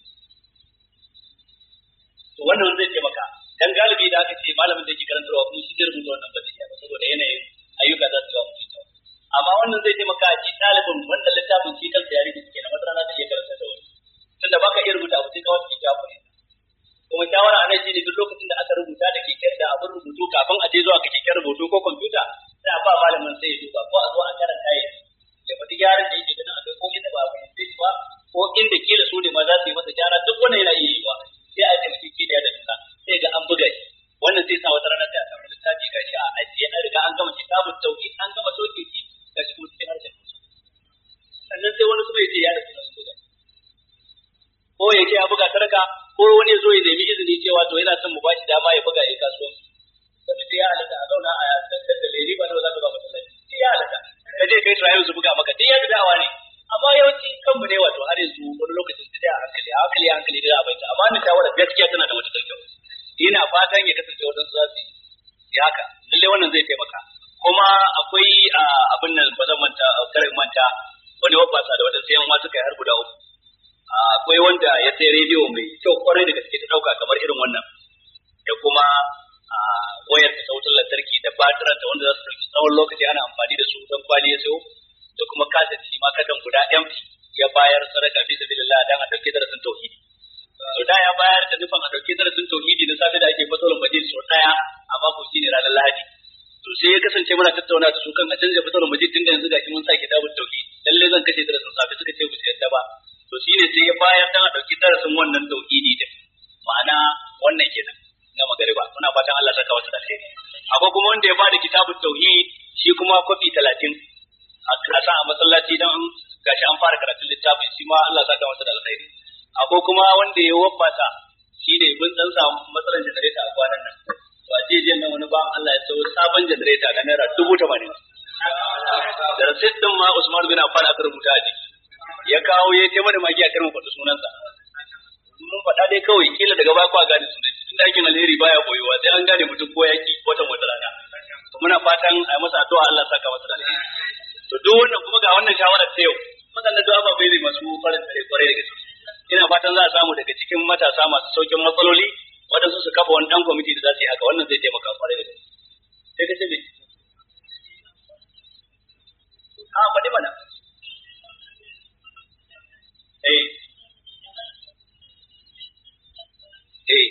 to wannan zai taimaka dan galibi da aka ce malamin da yake karantarwa kuma shi zai rubuta wannan ba zai ba saboda yanayin ayyuka za su yi wa mutum amma wannan zai taimaka a ji ɗalibin wannan littafin shi kansa ya rubuta kenan wata rana zai iya karanta da wani tunda baka iya rubuta abu sai ka wata kike abu kuma shawara a nan shi ne duk lokacin da aka rubuta da keken da abin rubutu kafin a je zuwa ga keken rubutu ko kwamfuta sai a ba malamin sai ya duba ko a zo a karanta ya ya faɗi gyaran da yake ganin akwai ko inda ba a fahimce shi ba ko inda kila su ne ma za su yi masa gyara duk wannan yana iya yi wa sai a taimaki kila da juna sai ga an buga shi wannan zai sa wata rana sai a samu littafi ga shi a ajiye an riga an gama kitabun tauhid an gama soke shi ga shi kuma cikin harshen Hausa sannan sai wani kuma ya ce ya da sunan buga ko ya ce ya buga sarka ko wani zo ya nemi izini cewa to yana son mu bashi dama ya buga ya kasuwanci sai ya halatta a zauna a tattar da leri ba da za ka ba masallaci sai ya halatta ka je kai trial su buga maka duk yadda da'awa ne amma yawanci kanmu ne wato har yanzu wani lokacin sai a hankali a hankali a hankali da abin amma ni shawara gaskiya tana da wata kyau ina fatan ya kasance wajen su za su yi haka lalle wannan zai taimaka kuma akwai abin nan ba zan manta karin manta wani wabasa da wadansu yan suka yi har guda uku akwai wanda ya sai rediyo mai kyau kwarai da gaske ta dauka kamar irin wannan da kuma wayar ta wutar lantarki da batiranta wanda za su dauki tsawon lokaci ana amfani da su don kwali ya sayo da kuma kasance shi ma kadan guda empty ya bayar sadaka fi sabilillah dan a dauke darasin tauhidi to da ya bayar da nufin a dauke darasin tauhidi na safe da ake fasalin majlis so daya amma ko shine ranar Lahadi to sai ya kasance muna tattauna da su kan a canja fasalin majlis tun da yanzu gashi mun sa kitabut tauhid lalle zan kace darasin safe suka ce ba su yadda ba to shine sai ya bayar dan a dauki darasin wannan tauhidi din ma'ana wannan kenan na magariba muna fatan Allah saka wasu alheri akwai kuma wanda ya bada kitabut tauhid shi kuma kofi talatin a kasa a masallaci dan gashi an fara karatun littafin shi ma Allah saka masa da alheri akwai kuma wanda ya wabbata shine mun dan samu matsalar generator a kwanan nan to a jeje nan wani ba Allah ya tsawo sabon generator na naira dubu tamanin da rasit din ma Usman bin Affan aka rubuta a jiki ya kawo ya ce mana magiya kar mu faɗi sunansa mun faɗa dai kawai kila daga baya kwa gane sunan shi tunda aikin alheri baya boyewa sai an gane mutum ko yaki wata wata rana muna fatan a masa addu'a Allah saka masa da alheri to duk wannan kuma ga wannan shawara ta yau wadannan duk ababai ne masu farin tare kwarai da gaske ina fatan za a samu daga cikin matasa masu saukin matsaloli wadansu su kafa wani dan kwamiti da za su yi haka wannan zai taimaka kwarai da gaske sai ka ce me a faɗi mana eh eh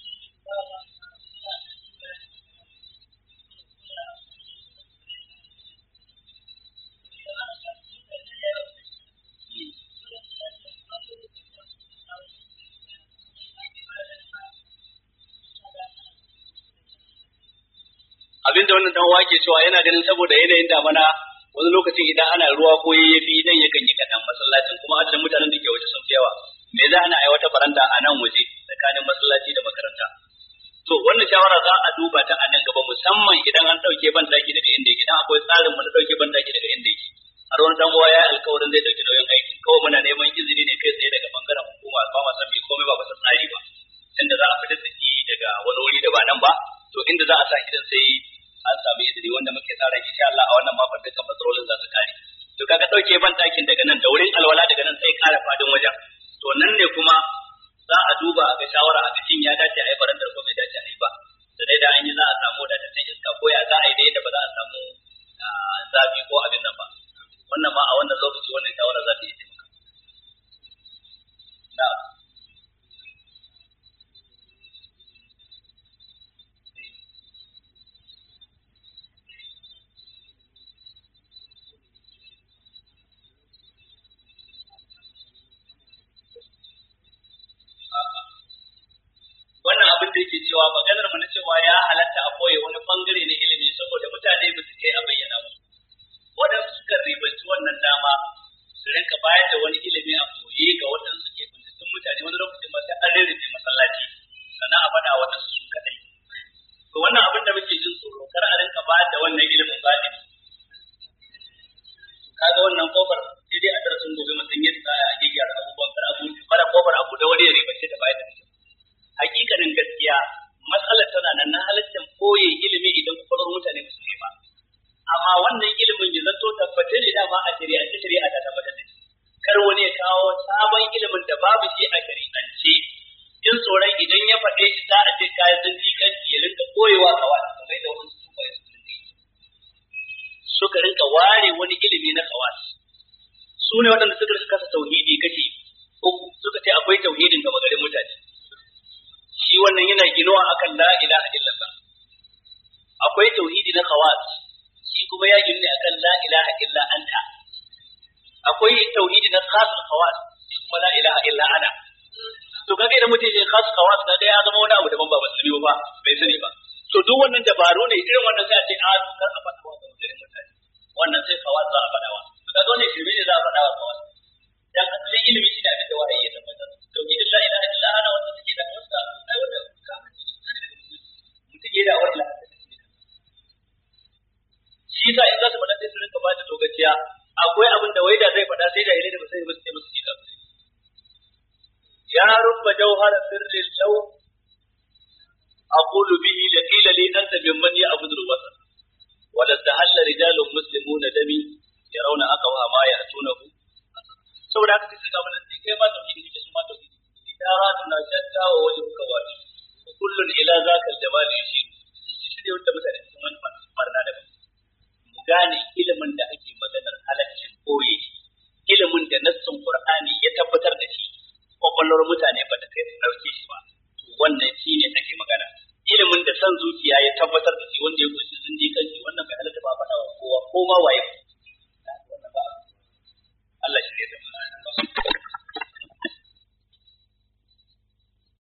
abinda wannan dan wake cewa yana ganin saboda yanayin damana wani lokacin idan ana ruwa ko yayyafi nan yakan yi kadan masallacin kuma adadin mutanen da ke waje sun fi yawa me za ana aiwata baranda a nan waje tsakanin masallaci da makaranta to wannan shawara za a duba ta a nan gaba musamman idan an dauke ban daki daga inda yake idan akwai tsarin mu na dauke ban daki daga inda yake har wani dan uwa ya alƙawarin zai dauki nauyin aiki kawai muna neman izini ne kai tsaye daga bangaren hukuma ba ma san me komai ba bisa tsari ba inda za a fitar da shi daga wani wuri da ba nan ba to inda za a sa gidan sai an samu izini wanda muke tsara insha Allah a wannan makon dukkan matsalolin za su kare to kaga dauke ban dakin daga nan da wurin alwala daga nan sai kara fadin wajen to nan ne kuma za a duba a ga shawara a cikin ya dace a yi barandar ko bai dace a yi ba da dai da an yi za a samu da tattalin iska ko ya za a yi da ba za a samu zafi ko abin nan ba wannan ma a wannan lokaci wannan shawara za ta yi taimaka na'am wannan abin da yake cewa maganar mu na cewa ya halatta a koyi wani bangare na ilimi saboda mutane ba su kai a bayyana musu waɗansu suka ribanci wannan dama su rinka bayar da wani ilimi a koyi ga waɗansu ke binciken mutane wani lokacin ma sai an rarrafe masallaci sannan a faɗa waɗansu su kaɗai to wannan abin da muke jin tsoro kar a rinka bayar da wannan ilimin baɗi kaga wannan kofar sai dai a darasin gobe mutum ya tsaya a gyara abubuwan kar abu fara kofar abu da wani ya ribace ta bayar da ita hakikanin gaskiya matsalar tana nan na halittar koye ilimi idan kwakwalwar mutane ba su ne ba amma wannan ilimin ya zanto tabbatar ne dama a shari'a ta shari'a ta tabbatar da kar wani ya kawo sabon ilimin da babu shi a shari'ance in tsoron idan ya faɗe shi za a ce kayan zanci kanki ya rinka koyewa kawai kamar da wasu su koyi su suka rinka ware wani ilimi na kawas su ne waɗanda suka kasa tauhidi kashi uku suka ce akwai tauhidin gaba garin mutane shi wannan yana ginuwa akan la ilaha illallah akwai tauhidi na khawas shi kuma ya ginu akan la ilaha illa anta akwai tauhidi na khasul khawas shi kuma la ilaha illa ana to kaga idan mutum ya khasul khawas kaga ya zama wani abu daban ba musulmi ba bai sani ba to duk wannan dabaru ne irin wannan sai a ce a kar a faɗa wa mutane mutane wannan sai khawas za a faɗa wa to kaga wannan shirme ne za a faɗa wa khawas dan asalin ilimi shi ne abin da wahayi ya tabbatar tauhidin la ilaha illa ana wanda suke da wasa ai wanda ka mutum ya da wani shi yasa in za su faɗa sai su rinka ba da togaciya akwai abin da wai da zai faɗa sai jahilai da ba sai ba su ce musu shi da ya rubba jawhara sirri law aqulu bihi laqila li anta mimman ya'budu al-wasal wa la tahalla rijalun muslimuna dami yarawna aqwa ma ya'tunahu saboda haka sai ga mun sai kai ma tauhidi kike su ma tauhidi idaratuna shatta wa wajhuka wajib kullun ila zaka al-jamal yashir shi ne wanda mutane sun wani barna da mu gane ilimin da ake maganar halaccin koyi ilimin da nassin qur'ani ya tabbatar da shi kwakwalwar mutane ba ta kai su dauke shi ba wannan shine ake magana ilimin da san zuciya ya tabbatar da shi wanda ya kunshi zindiƙanci wannan bai halatta ba faɗa wa kowa ko ma waye